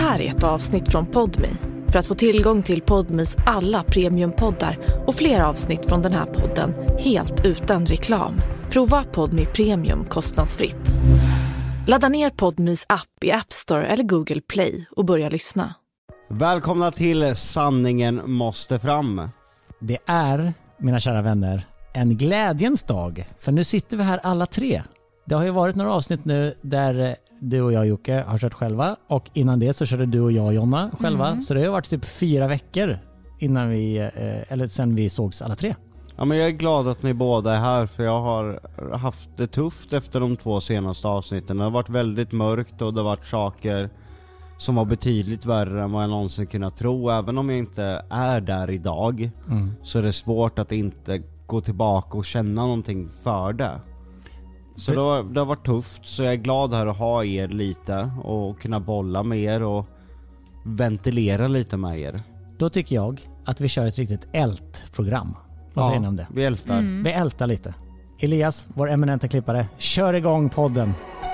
här är ett avsnitt från Podme. För att få tillgång till Podmes alla premiumpoddar och fler avsnitt från den här podden helt utan reklam. Prova Podme Premium kostnadsfritt. Ladda ner Podmes app i App Store eller Google Play och börja lyssna. Välkomna till Sanningen måste fram. Det är, mina kära vänner, en glädjens dag. För nu sitter vi här alla tre. Det har ju varit några avsnitt nu där du och jag, Jocke, har kört själva. Och innan det så körde du och jag, Jonna, själva. Så det har varit typ 4 veckor innan sen vi sågs alla tre. Ja, men jag är glad att ni båda är här, för jag har haft det tufft efter de 2 senaste avsnitten. Det har varit väldigt mörkt och det har varit saker som var betydligt värre än vad jag någonsin kunnat tro. Även om jag inte är där idag så är det svårt att inte gå tillbaka och känna någonting för det. Så det har varit tufft, så jag är glad här att ha er lite och kunna bolla med er och ventilera lite med er. Då tycker jag att vi kör ett riktigt ältprogram. Vad säger ni om det? Vi ältar. Vi ältar lite. Elias, vår eminenta klippare, kör igång podden.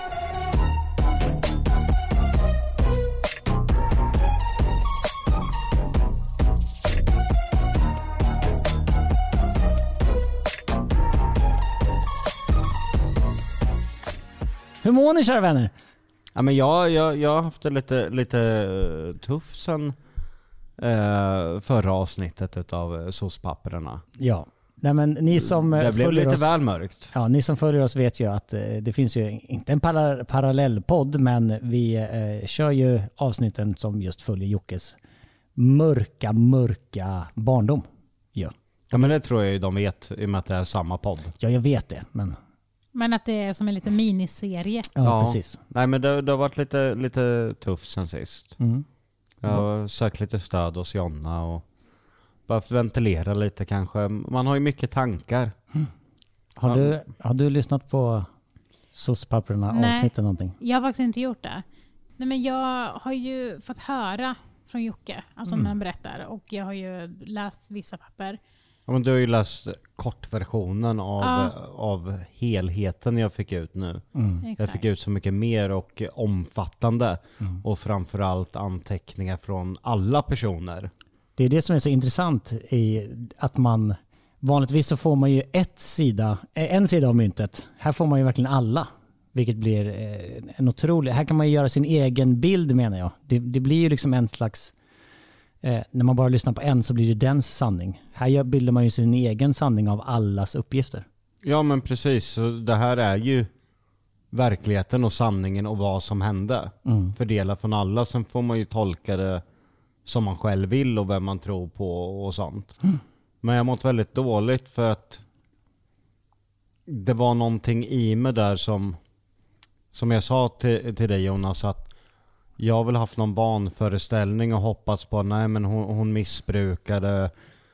Hur mår ni, kära vänner? Ja, men jag har haft det lite tufft sen förra avsnittet utav sospapperna. Ja. Nej, men ni som det blev lite oss, väl mörkt. Ja, ni som följer oss vet ju att det finns ju inte en parallellpodd, men vi kör ju avsnitten som just följer Jockes mörka barndom. Ja. Ja, men det tror jag ju de vet i och med att det är samma podd. Ja, jag vet det, men att det är som en liten miniserie. Ja, precis. Nej, men det har varit lite tufft sen sist. Jag har sökt lite stöd hos Jonna och bara ventilera lite kanske. Man har ju mycket tankar. Har du lyssnat på sospapperna avsnittet någonting? Jag har faktiskt inte gjort det. Nej, men jag har ju fått höra från Jocke, alltså när han berättar, och jag har ju läst vissa papper. Ja, men du har ju läst kortversionen av helheten jag fick ut nu. Jag fick ut så mycket mer och omfattande och framförallt anteckningar från alla personer. Det är det som är så intressant i att man vanligtvis så får man ju en sida av myntet. Här får man ju verkligen alla, vilket blir en otrolig. Här kan man ju göra sin egen bild, menar jag. Det blir ju liksom en slags när man bara lyssnar på en så blir det dens sanning. Här bildar man ju sin egen sanning av allas uppgifter. Ja, men precis. Så det här är ju verkligheten och sanningen och vad som hände. Fördelat från alla. Sen får man ju tolka det som man själv vill och vem man tror på och sånt. Men jag mått väldigt dåligt för att det var någonting i mig där som jag sa till dig, Jonas, att jag har väl haft någon barnföreställning och hoppats på nej, men hon missbrukade.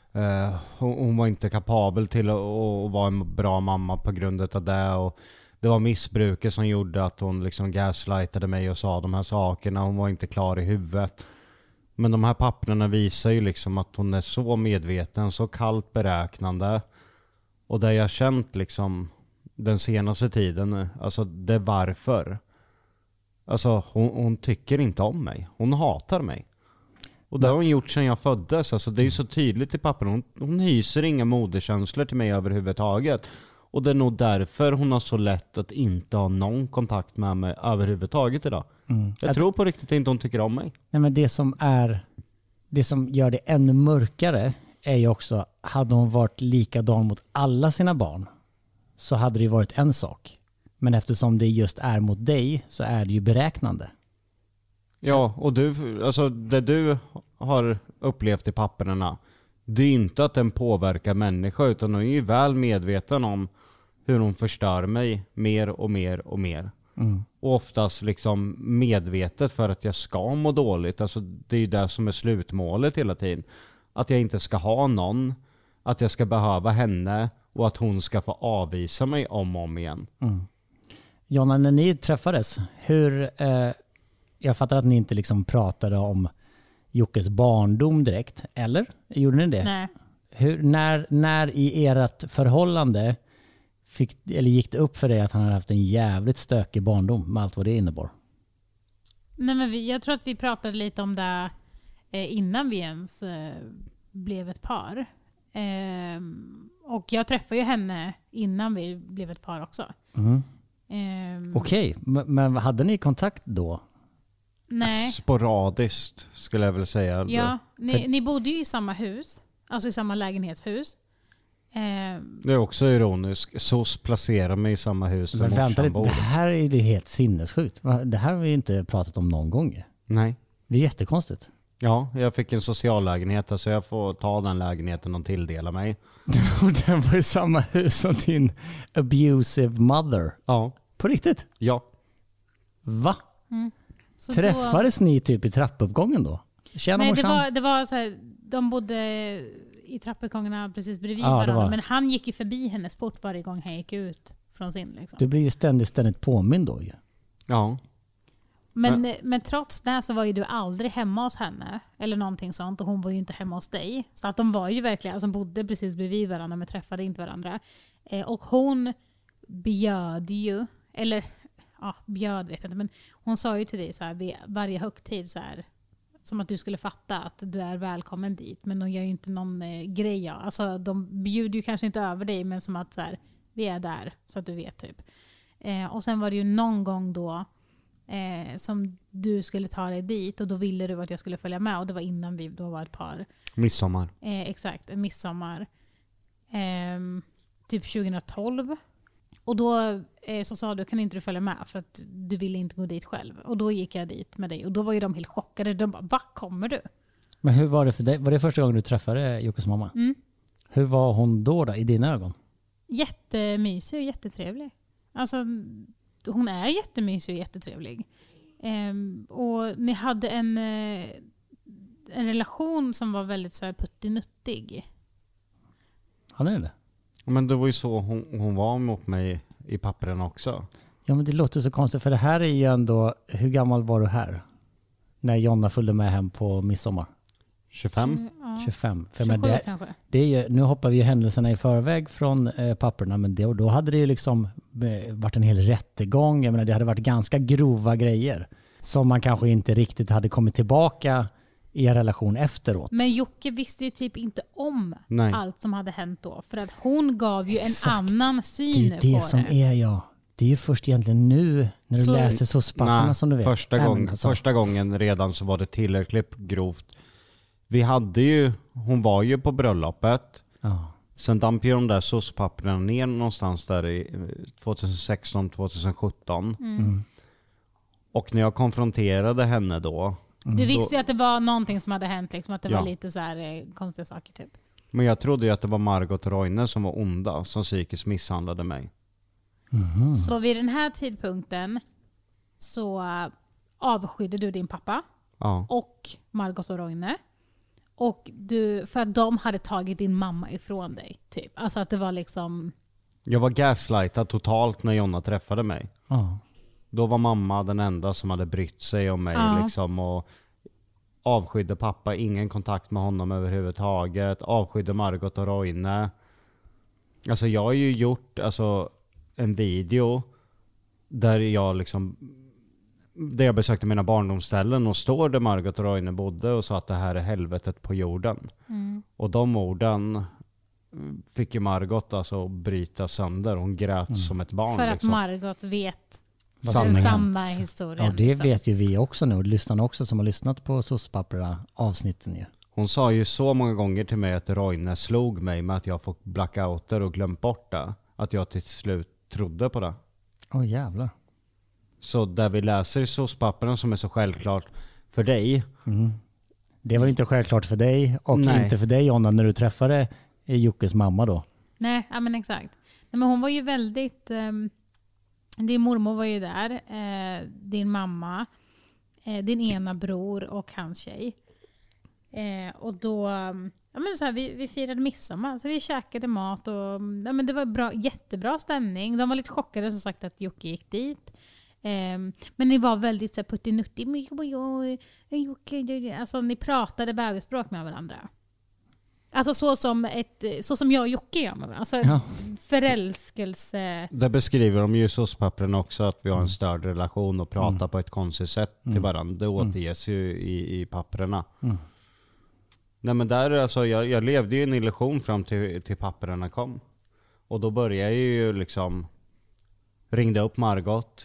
Hon var inte kapabel till att vara en bra mamma på grund av det. Och det var missbruket som gjorde att hon liksom gaslightade mig och sa de här sakerna. Hon var inte klar i huvudet. Men de här papperna visar ju liksom att hon är så medveten, så kallt beräknande. Och det jag känt liksom den senaste tiden, alltså det är varför. Alltså hon tycker inte om mig. Hon hatar mig. Och det har hon gjort sedan jag föddes. Alltså det är ju så tydligt i papperna. Hon hyser inga moderkänslor till mig överhuvudtaget. Och det är nog därför hon har så lätt att inte ha någon kontakt med mig överhuvudtaget idag. Jag tror på riktigt inte hon tycker om mig. Nej, men det som gör det ännu mörkare är ju också, hade hon varit likadan mot alla sina barn så hade det ju varit en sak. Men eftersom det just är mot dig så är det ju beräknande. Ja, och alltså det du har upplevt i papperna, det är inte att den påverkar människa, utan hon är ju väl medveten om hur hon förstör mig mer och mer och mer. Och oftast liksom medvetet för att jag ska må dåligt. Alltså det är ju det som är slutmålet hela tiden. Att jag inte ska ha någon, att jag ska behöva henne och att hon ska få avvisa mig om och om igen. Jonna, när ni träffades, jag fattar att ni inte liksom pratade om Jockes barndom direkt, eller? Gjorde ni det? Nej. När i ert förhållande gick det upp för dig att han hade haft en jävligt stökig barndom med allt vad det innebar? Nej, men jag tror att vi pratade lite om det innan vi ens blev ett par. Och jag träffade ju henne innan vi blev ett par också. Okej, men hade ni kontakt då? Nej. Sporadiskt skulle jag väl säga. Ja, ni bodde ju i samma hus. Alltså i samma lägenhetshus. Det är också ironiskt. SOS placerar mig i samma hus som Men vänta morsan lite, bor. det här är ju helt sinnessjukt. Det här har vi inte pratat om någon gång. Nej. Det är jättekonstigt. Ja, jag fick en sociallägenhet så jag får ta den lägenheten och tilldela mig. Och den var i samma hus som din abusive mother. Ja. På riktigt? Ja. Va? Så Träffades ni typ i trappuppgången då? Tjena Nej, morsan. det var så här, de bodde i trappuppgångarna precis bredvid Ja, det varandra. var- Men han gick ju förbi hennes port varje gång han gick ut från sin. Liksom. Du blir ju ständigt påmind då ju. Ja. Men trots det så var ju du aldrig hemma hos henne. Eller någonting sånt. Och hon var ju inte hemma hos dig. Så att de var ju verkligen, alltså bodde precis bredvid varandra men träffade inte varandra. Och hon bjöd ju, eller ja, bjöd vet jag inte, men hon sa ju till dig så här vid varje högtid så här, som att du skulle fatta att du är välkommen dit. Men de gör ju inte någon grej. Ja. Alltså de bjuder ju kanske inte över dig, men som att så här, vi är där så att du vet typ. Och sen var det ju någon gång då som du skulle ta dig dit och då ville du att jag skulle följa med och det var innan vi då var ett par. Midsommar. Exakt, en midsommar. Typ 2012. Och då så sa du, kan inte du följa med för att du ville inte gå dit själv. Och då gick jag dit med dig och då var ju de helt chockade. De bara, vad kommer du? Men hur var det för dig? Var det första gången du träffade Jockes mamma? Mm. Hur var hon då i dina ögon? Jättemysig och jättetrevlig. Alltså hon är jättemysig och jättetrevlig. Och ni hade en relation som var väldigt så här puttinuttig. Hade ni det? Men det var ju så hon var mot mig i pappren också. Ja, men det låter så konstigt för det här är ju ändå, hur gammal var du här? När Jonna följde med hem på midsommar? 25? Ja, 25. För 27 men kanske. det är ju, nu hoppar vi ju händelserna i förväg från papperna, men då hade det ju liksom varit en hel rättegång. Jag menar, det hade varit ganska grova grejer som man kanske inte riktigt hade kommit tillbaka i en relation efteråt. Men Jocke visste ju typ inte om Nej. allt som hade hänt då. För att hon gav ju Exakt. en annan Det syn är ju det på som det. är det är ju först egentligen nu när du Så- läser så spapperna Nej, som du vet. första gången redan så var det tillräckligt grovt. Vi hade ju, hon var ju på bröllopet. Ja. Sen damp ju de där SOS-papperna ner någonstans där i 2016-2017. Och när jag konfronterade henne då. Du visste ju att det var någonting som hade hänt. Liksom, att det Ja. var lite så här konstiga saker typ. Men jag trodde ju att det var Margot Roine som var onda som psykiskt misshandlade mig. Så vid den här tidpunkten så avskydde du din pappa Ja. och Margot och Roine. Och för att de hade tagit din mamma ifrån dig. Typ. Alltså att det var liksom... Jag var gaslightad totalt när Jonna träffade mig. Ja. Då var mamma den enda som hade brytt sig om mig Ja. liksom, och avskydde pappa, ingen kontakt med honom överhuvudtaget, avskydde Margot och Roine. Alltså jag har ju gjort en video där jag besökte mina barndomsställen och står där Margot och Roine bodde och sa att det här är helvetet på jorden. Och de orden fick ju Margot bryta sönder. Hon grät som ett barn. För att liksom. Margot vet Vad den som har sanna hänt. historien. Ja, det liksom. vet ju vi också nu och lyssnarna också som har lyssnat på SOS-papperna avsnitten ju. Hon sa ju så många gånger till mig att Roine slog mig med att jag fått blackouter och glömt bort det. Att jag till slut trodde på det. Åh jävlar. Så där vi läser SOS-papperna som är så självklart för dig. Det var ju inte självklart för dig och Nej. inte för dig Jonna när du träffade Jockes mamma då. Nej, ja, men exakt. Nej, men hon var ju väldigt... din mormor var ju där. Din mamma. Din ena bror och hans tjej. Och då... Ja, men så här, vi firade midsommar. Så vi käkade mat och... Ja, men det var jättebra stämning. De var lite chockade som sagt att Jocke gick dit. Men ni var väldigt så här puttinuttig. Alltså ni pratade bebisspråk med varandra. Alltså så som jag och Jocke gör. Alltså förälskelse. Det beskriver de ju hos papperna också, att vi har en störd relation och pratar på ett konstigt sätt till varandra. Det återges ju i papperna. Nej, men där, alltså, jag levde ju en illusion fram till papperna kom. Och då började jag ju liksom, ringde upp Margot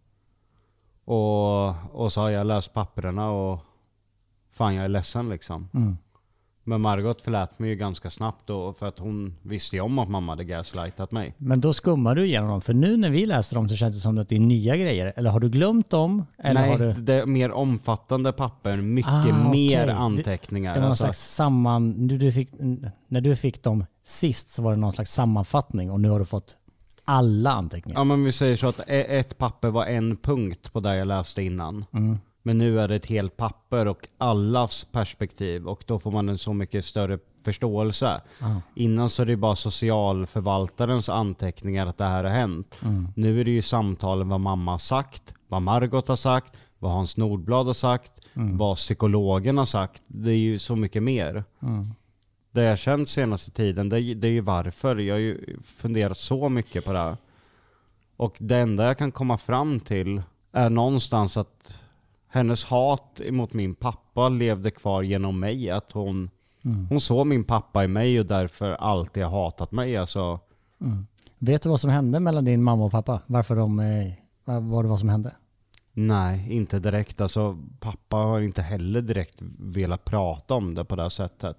och sa jag läst papperna och fan jag är ledsen liksom. Men Margot förlät mig ju ganska snabbt då, för att hon visste ju om att mamma hade gaslightat mig. Men då skummar du igenom dem, för nu när vi läser dem så känns det som att det är nya grejer. Eller har du glömt dem? Eller Nej, har du... det är mer omfattande papper, mycket mer anteckningar. Det var någon slags när du fick dem sist så var det någon slags sammanfattning och nu har du fått alla anteckningar. Ja, men vi säger så att ett papper var en punkt på det jag läste innan. Men nu är det ett helt papper och allas perspektiv, och då får man en så mycket större förståelse. Innan så är det bara socialförvaltarens anteckningar att det här har hänt. Nu är det ju samtalen vad mamma har sagt, vad Margot har sagt, vad Hans Nordblad har sagt, vad psykologen har sagt. Det är ju så mycket mer. Det jag känt senaste tiden, det är ju varför. Jag har ju funderat så mycket på det här. Och det enda jag kan komma fram till är någonstans att hennes hat emot min pappa levde kvar genom mig. Att hon såg min pappa i mig och därför alltid har hatat mig. Alltså. Vet du vad som hände mellan din mamma och pappa? Varför var det vad som hände? Nej, inte direkt. Alltså, pappa har inte heller direkt velat prata om det på det här sättet.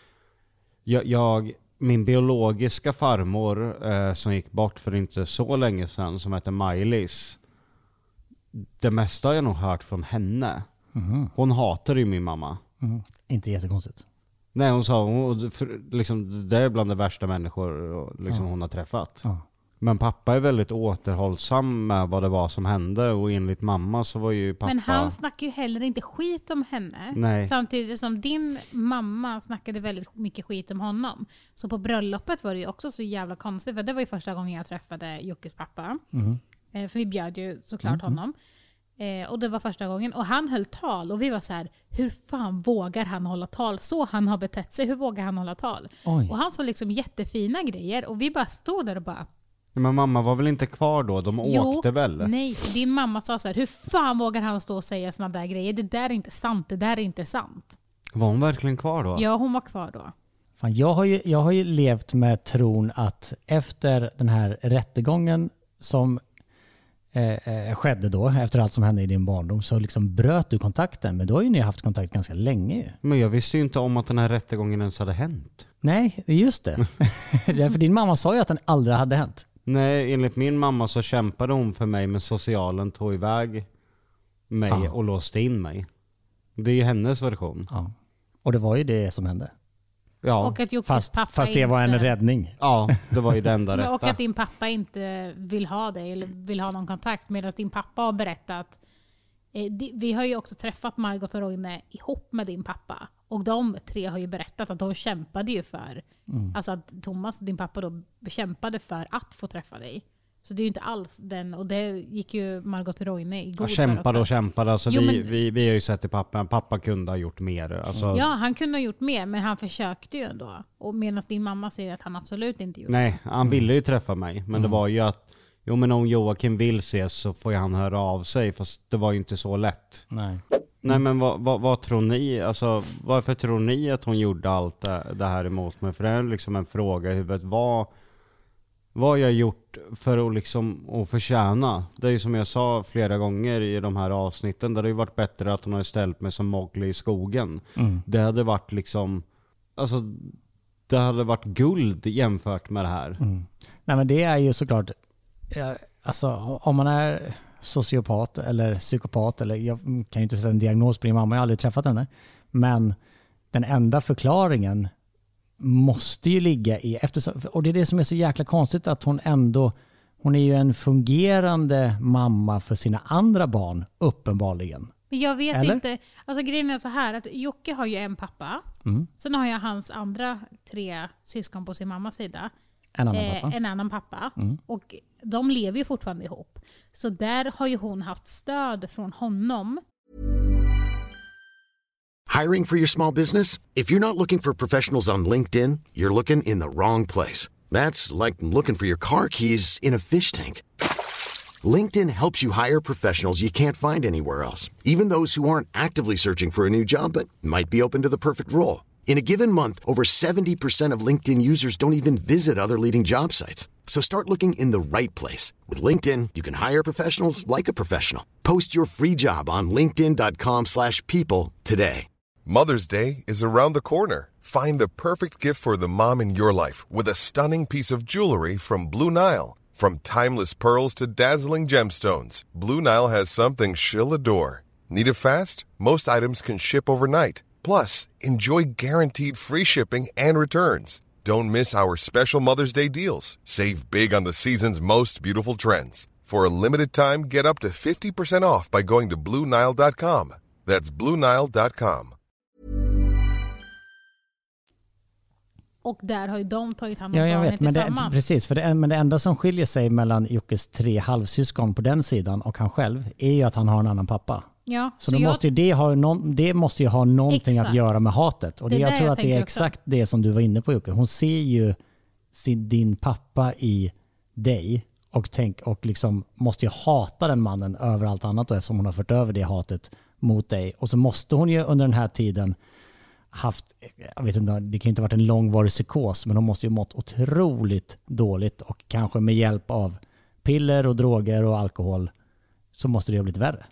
Min biologiska farmor som gick bort för inte så länge sedan, som heter Maj-Lis, det mesta har jag nog hört från henne. Hon hatar ju min mamma. Inte jättekonstigt. Nej, hon sa liksom, det är bland de värsta människor liksom, hon har träffat. Men pappa är väldigt återhållsam med vad det var som hände, och enligt mamma så var ju pappa... Men han snackar ju heller inte skit om henne. Nej. Samtidigt som din mamma snackade väldigt mycket skit om honom. Så på bröllopet var det ju också så jävla konstigt, för det var ju första gången jag träffade Jockes pappa. För vi bjöd ju såklart honom. Och det var första gången. Och han höll tal. Och vi var så här: hur fan vågar han hålla tal? Så han har betett sig. Hur vågar han hålla tal? Oj. Och han sa liksom jättefina grejer. Och vi bara stod där och bara... Men mamma var väl inte kvar då? De åkte väl? Nej, din mamma sa så här: hur fan vågar han stå och säga såna där grejer? Det där är inte sant. Det där är inte sant. Var hon verkligen kvar då? Ja, hon var kvar då. Fan, jag har ju levt med tron att efter den här rättegången som skedde då, efter allt som hände i din barndom, så liksom bröt du kontakten. Men då har ju ni haft kontakt ganska länge. Men jag visste ju inte om att den här rättegången ens hade hänt. Nej, just det. För din mamma sa ju att den aldrig hade hänt. Nej, enligt min mamma så kämpade hon för mig, men socialen tog iväg mig och låste in mig. Det är ju hennes version. Ja. Och det var ju det som hände. Ja, Och att Jockes pappa fast det var en räddning. Ja, det var ju det enda rätta. Och att din pappa inte vill ha dig eller vill ha någon kontakt, medan din pappa har berättat. Vi har ju också träffat Margot och Roine ihop med din pappa. Och de tre har ju berättat att de kämpade ju för, alltså att Thomas, din pappa då, kämpade för att få träffa dig. Så det är ju inte alls den, och det gick ju Margot och Roine i god och kämpade. Alltså vi har ju sett i pappa kunde ha gjort mer. Alltså, ja, han kunde ha gjort mer, men han försökte ju ändå. Och medan din mamma säger att han absolut inte gjorde nej, han ville ju träffa mig. Men det var ju att, jo men om Joakim vill ses så får ju han höra av sig. Fast det var ju inte så lätt. Nej, men vad tror ni? Alltså, varför tror ni att hon gjorde allt det här emot mig? För det är liksom en fråga i huvudet. Vad har jag gjort för att liksom att förtjäna? Det är ju som jag sa flera gånger i de här avsnitten. Det hade ju varit bättre att hon hade ställt mig som Mowgli i skogen. Det hade varit liksom... Alltså, det hade varit guld jämfört med det här. Nej, men det är ju såklart... Alltså, om man är sociopat eller psykopat, eller jag kan ju inte sätta en diagnos på din mamma, jag har aldrig träffat henne. Men den enda förklaringen måste ju ligga i, och det är det som är så jäkla konstigt, att hon är ju en fungerande mamma för sina andra barn, uppenbarligen. Men jag vet eller? inte, alltså grejen är så här att Jocke har ju en pappa, sen har jag hans andra 3 syskon på sin mammas sida. En annan pappa. Och de lever ju fortfarande ihop. Så där har ju hon haft stöd från honom. Hiring for your small business? If you're not looking for professionals on LinkedIn, you're looking in the wrong place. That's like looking for your car keys in a fish tank. LinkedIn helps you hire professionals you can't find anywhere else, even those who aren't actively searching for a new job but might be open to the perfect role. In a given month, over 70% of LinkedIn users don't even visit other leading job sites. So start looking in the right place. With LinkedIn, you can hire professionals like a professional. Post your free job on linkedin.com/people today. Mother's Day is around the corner. Find the perfect gift for the mom in your life with a stunning piece of jewelry from Blue Nile. From timeless pearls to dazzling gemstones, Blue Nile has something she'll adore. Need it fast? Most items can ship overnight. Plus, enjoy guaranteed free shipping and returns. Don't miss our special Mother's Day deals. Save big on the season's most beautiful trends. For a limited time, get up to 50% off by going to BlueNile.com. That's BlueNile.com. Och där har ju de tagit hand om jag barnet vet, men tillsammans. precis, men det enda som skiljer sig mellan Jockes 3 halvsyskon på den sidan och han själv är ju att han har en annan pappa. Ja, så då måste ju det måste ju ha någonting att göra med hatet. Och jag tror att det är exakt det som du var inne på, Jocke. Hon ser ju din pappa i dig och liksom måste ju hata den mannen över allt annat då, eftersom hon har fört över det hatet mot dig. Och så måste hon ju under den här tiden haft, jag vet inte, det kan inte ha varit en långvarig psykos, men hon måste ju mått otroligt dåligt och kanske med hjälp av piller och droger och alkohol så måste det ha blivit värre.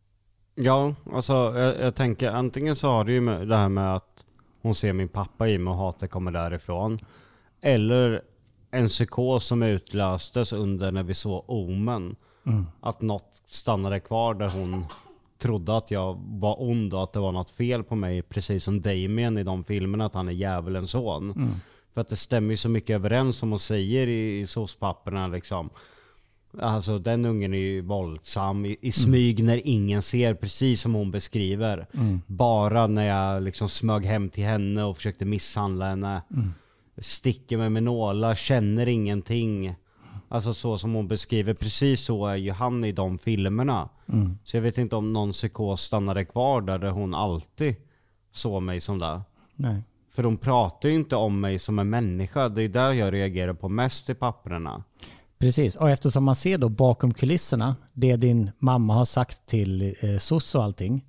Ja, alltså jag tänker antingen så har det ju det här med att hon ser min pappa i mig och hatet kommer därifrån, eller en psykos som utlöstes under när vi såg Omen. Att något stannade kvar där hon trodde att jag var ond och att det var något fel på mig, precis som Damien i de filmerna, att han är djävulens son. För att det stämmer ju så mycket överens som hon säger i sospapperna liksom. Alltså den ungen är ju våldsam i smyg när ingen ser, precis som hon beskriver. Bara när jag liksom smög hem till henne och försökte misshandla henne. Sticker mig med nålar, känner ingenting. Alltså så som hon beskriver, precis så är ju han i de filmerna. Så jag vet inte om någon psykos stannade kvar där hon alltid såg mig som där. Nej. För de pratar ju inte om mig som en människa. Det är där jag reagerar på mest i papperna. Precis, och eftersom man ser då bakom kulisserna det din mamma har sagt till SOS och allting.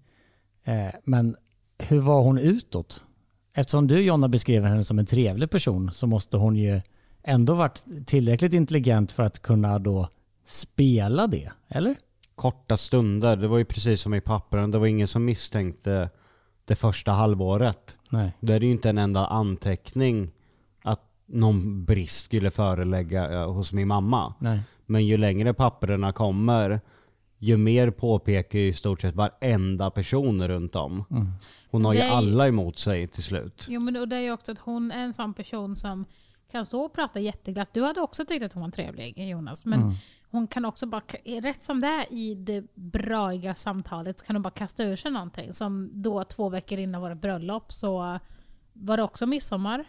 Men hur var hon utåt? Eftersom du, Jonna, beskrev henne som en trevlig person så måste hon ju ändå varit tillräckligt intelligent för att kunna då spela det, eller? Korta stunder, det var ju precis som i pappren. Det var ingen som misstänkte det första halvåret. Nej. Det är ju inte en enda anteckning att någon brist skulle förelägga hos min mamma. Nej. Men ju längre papperna kommer, ju mer påpekar ju i stort sett varenda person runt om. Hon har ju alla emot sig till slut. Jo, men och det är ju också att hon är en sån person som kan stå och prata jätteglatt. Du hade också tyckt att hon var trevlig, Jonas. Men hon kan också bara, rätt som det är i det braiga samtalet, så kan hon bara kasta ur sig någonting. Som då 2 veckor innan våra bröllop så var det också midsommar.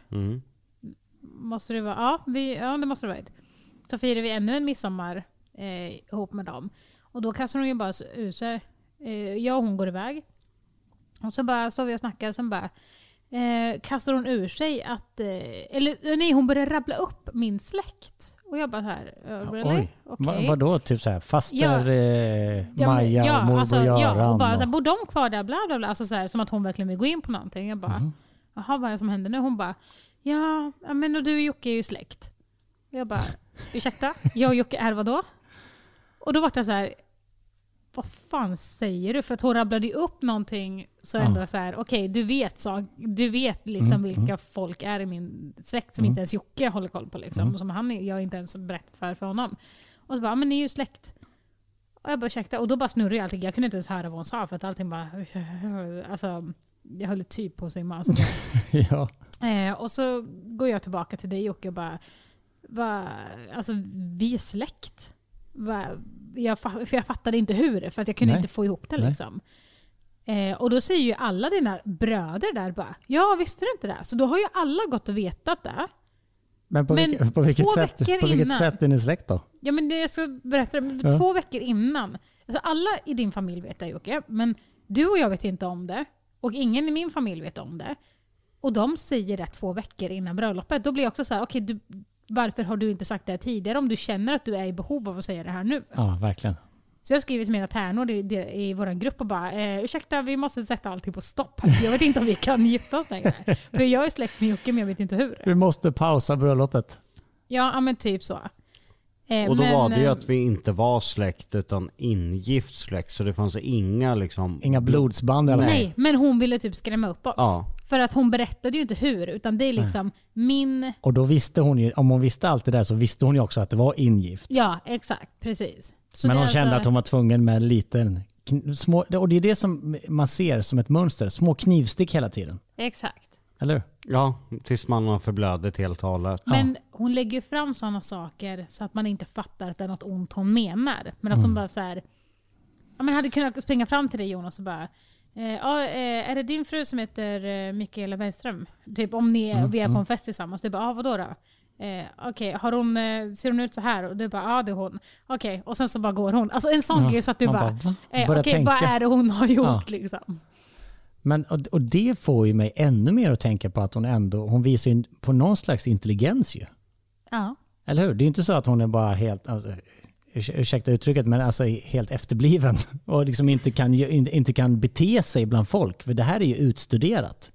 Måste det vara? Ja, det måste det vara. Så firar vi ännu en midsommar ihop med dem. Och då kastar hon ju bara ur sig. Jag och hon går iväg. Och så bara står vi och snackar och sen bara kastar hon ur sig att hon börjar rabbla upp min släkt. Och jag bara här, really? Okay. Vadå? Typ så här, faster Maja och morbror Göran. Ja, och bara så här, bor de kvar där, bla bla bla. Alltså så här, som att hon verkligen vill gå in på någonting. Jag bara, jaha, vad är det som händer nu? Hon bara, ja men och du och Jocke är ju släkt. Jag bara, ursäkta? Jag och Jocke är vadå? Och då var det så här, vad fan säger du? För att hon rabblade upp någonting så ändå så här, okej, du vet liksom vilka folk är i min släkt som inte ens Jocke håller koll på liksom. Och som jag inte ens berättat för honom. Och så bara, men ni är ju släkt. Och jag bara, ursäkta. Och då bara snurrade allting. Jag kunde inte ens höra vad hon sa för att allting bara, alltså, jag höll typ på sig man. Ja. Och så går jag tillbaka till dig, Jocke, och bara, alltså vi är släkt. För jag fattade inte hur, för att jag kunde inte få ihop det liksom. Och då säger ju alla dina bröder där bara, ja, visste du inte det? Så då har ju alla gått och vetat det. Men på vilket sätt är ni släkt då? Ja, men det jag ska berätta, 2 veckor innan. Alltså alla i din familj vet det, Jocke, men du och jag vet inte om det. Och ingen i min familj vet om det. Och de säger det 2 veckor innan bröllopet. Då blir jag också så här, okej, varför har du inte sagt det tidigare om du känner att du är i behov av att säga det här nu? Ja, verkligen. Så jag har skrivit mina tärnor i vår grupp och bara, ursäkta, vi måste sätta allting på stopp här. Jag vet inte om vi kan gifta oss längre. För jag är släkt med Jocke, men jag vet inte hur. Vi måste pausa bröllopet. Ja, men typ så. Och då var det ju att vi inte var släkt utan ingift släkt. Så det fanns inga liksom... Inga blodsband eller? Nej, men hon ville typ skrämma upp oss. Ja. För att hon berättade ju inte hur, utan det är liksom min... Och då visste hon ju, om hon visste allt det där så visste hon ju också att det var ingift. Ja, exakt, precis. Så men hon det kände att hon var tvungen med en liten... Små, och det är det som man ser som ett mönster. Små knivstick hela tiden. Exakt. Eller? Ja, tills man har förblödigt helt talet. Men hon lägger fram sådana saker så att man inte fattar att det är något ont hon menar. Men att hon bara så här... Ja, men hade kunnat springa fram till dig, Jonas, och bara... är det din fru som heter Mikaela Bergström? Typ om vi är på en fest tillsammans. Du bara, vadå då? Okej, ser hon ut så här? Och du bara, ja det är hon. Okej, och sen så bara går hon. Alltså en sån grej så att du bara okej, vad är det hon har gjort liksom? Men, och det får ju mig ännu mer att tänka på att hon visar ju på någon slags intelligens ju. Ja. Eller hur? Det är inte så att hon är bara helt, alltså, ursäkta uttrycket, men alltså helt efterbliven och liksom inte kan bete sig bland folk. För det här är ju utstuderat.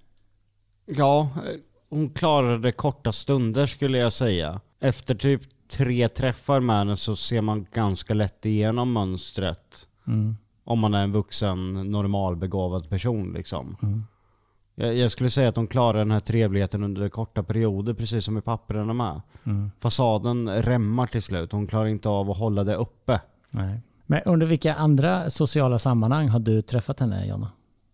Ja, hon klarade korta stunder skulle jag säga. Efter typ 3 träffar med henne så ser man ganska lätt igenom mönstret. Om man är en vuxen, normalbegåvad person liksom. Jag skulle säga att de klarar den här trevligheten under korta perioder, precis som i papperna med. Fasaden rämmar till slut. Hon klarar inte av att hålla det uppe. Nej. Men under vilka andra sociala sammanhang har du träffat henne, Jonna?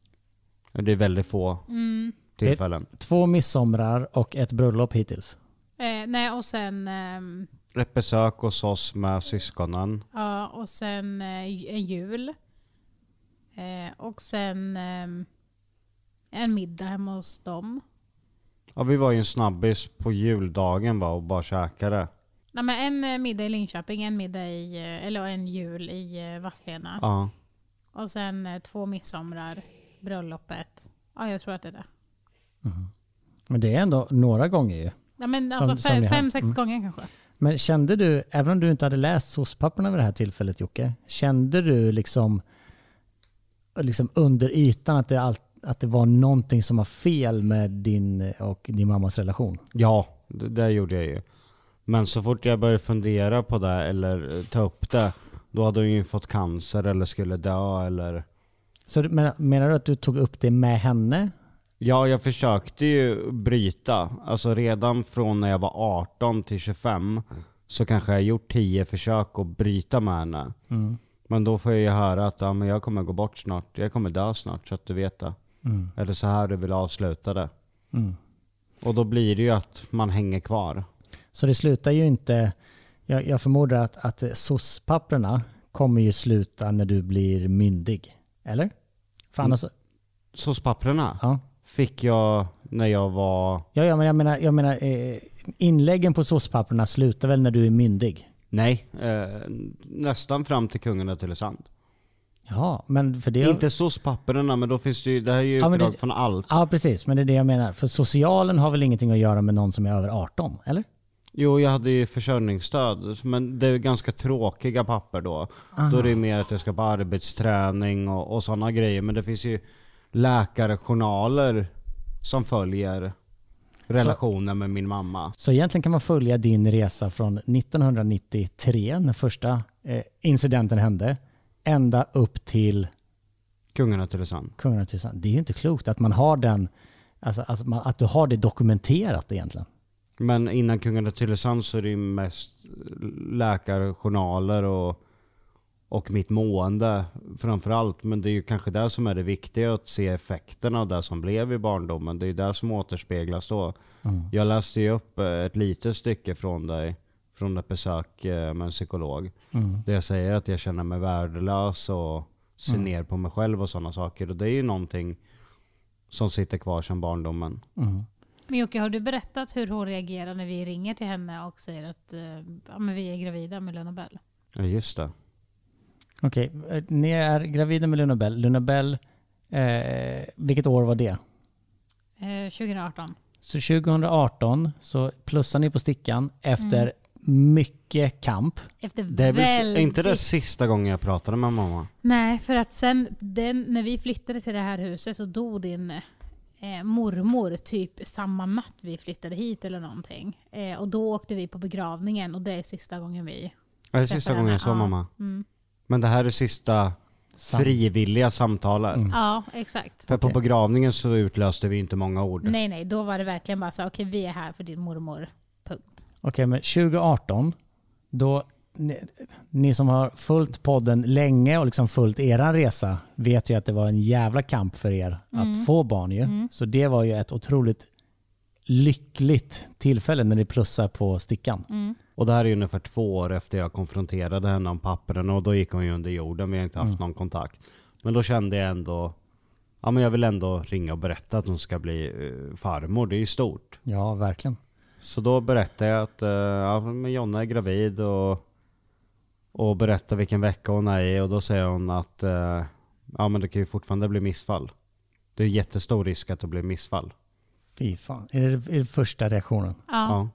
Det är väldigt få tillfällen. 2 midsomrar och 1 bröllop hittills. Nej, och sen... Ett besök hos oss med syskonen. Ja, och sen en jul. Och sen en middag hemma hos dem. Ja, vi var ju en snabbis på juldagen och bara käkade. Nej, men en middag i Linköping, en jul i Vadstena. Ja. Och sen 2 midsomrar, bröllopet. Ja, jag tror att det är det. Men det är ändå några gånger ju. Ja, men alltså 5-6 gånger kanske. Men kände du, även om du inte hade läst soc-papperna vid det här tillfället, Jocke, kände du liksom under ytan att det var någonting som var fel med din och din mammas relation? Ja, det gjorde jag ju. Men så fort jag började fundera på det eller ta upp det, då hade hon ju fått cancer eller skulle dö eller... Så menar du att du tog upp det med henne? Ja, jag försökte ju bryta. Alltså redan från när jag var 18 till 25 så kanske jag gjort 10 försök att bryta med henne. Men då får jag ju höra att men jag kommer gå bort snart. Jag kommer dö snart så att du vet det. Eller så här du vill avsluta det. Och då blir det ju att man hänger kvar. Så det slutar ju inte... Jag förmodar att soc-papperna kommer ju sluta när du blir myndig. Eller? För annars... Soc-papperna? Ja. Fick jag när jag var... Ja, men jag menar inläggen på soc-papperna slutar väl när du är myndig? Nej, nästan fram till Kungarna till Sand. Ja, men för det... Inte soc-papperna, men då finns det ju... Det här är ju utdrag från allt. Ja, precis. Men det är det jag menar. För socialen har väl ingenting att göra med någon som är över 18, eller? Jo, jag hade ju försörjningsstöd. Men det är ganska tråkiga papper då. Då är det mer att jag ska på arbetsträning och sådana grejer. Men det finns ju läkarjournaler som följer relationen med min mamma. Så egentligen kan man följa din resa från 1993 när första incidenten hände ända upp till Kungarna till Sand. Det är ju inte klokt att man har den, alltså att du har det dokumenterat egentligen. Men innan Kungarna till Sand så är det ju mest läkarjournaler och mitt mående framförallt. Men det är ju kanske det som är det viktiga, att se effekterna av det som blev i barndomen. Det är ju det som återspeglas då. Jag läste ju upp ett litet stycke från dig från ett besök med en psykolog. Där jag säger att jag känner mig värdelös och ser ner på mig själv och sådana saker. Och det är ju någonting som sitter kvar sedan barndomen. Men Jocke, har du berättat hur hon reagerar när vi ringer till henne och säger att men vi är gravida med Luna Bell? Ja, just det. Okej, ni är gravida med Luna Bell. Luna Bell Vilket år var det? 2018. Så 2018 så plussar ni på stickan efter mycket kamp. Efter Det är väl inte det sista gången jag pratade med mamma? Nej, för att sen när vi flyttade till det här huset så dog din mormor typ samma natt vi flyttade hit eller någonting. Och då åkte vi på begravningen och det är sista gången vi... Det är sista gången jag såg mamma. Mm. Men det här är sista frivilliga samtalet. Ja, exakt. För på begravningen så utlöste vi inte många ord. Nej, då var det verkligen bara så okej, vi är här för din mormor. Punkt. Okej, men 2018 då ni som har följt podden länge och liksom följt eran resa vet ju att det var en jävla kamp för er att få barn ju. Så det var ju ett otroligt lyckligt tillfälle när ni plussar på stickan. Och det här är ungefär 2 år efter jag konfronterade henne om pappren och då gick hon ju under jorden. Vi har inte haft någon kontakt. Men då kände jag ändå, ja men jag vill ändå ringa och berätta att hon ska bli farmor. Det är ju stort. Ja, verkligen. Så då berättade jag att men Jonna är gravid och berättar vilken vecka hon är i. Och då säger hon att men det kan ju fortfarande bli missfall. Det är jättestor risk att det blir missfall. Fy fan. Är det första reaktionen? Ja.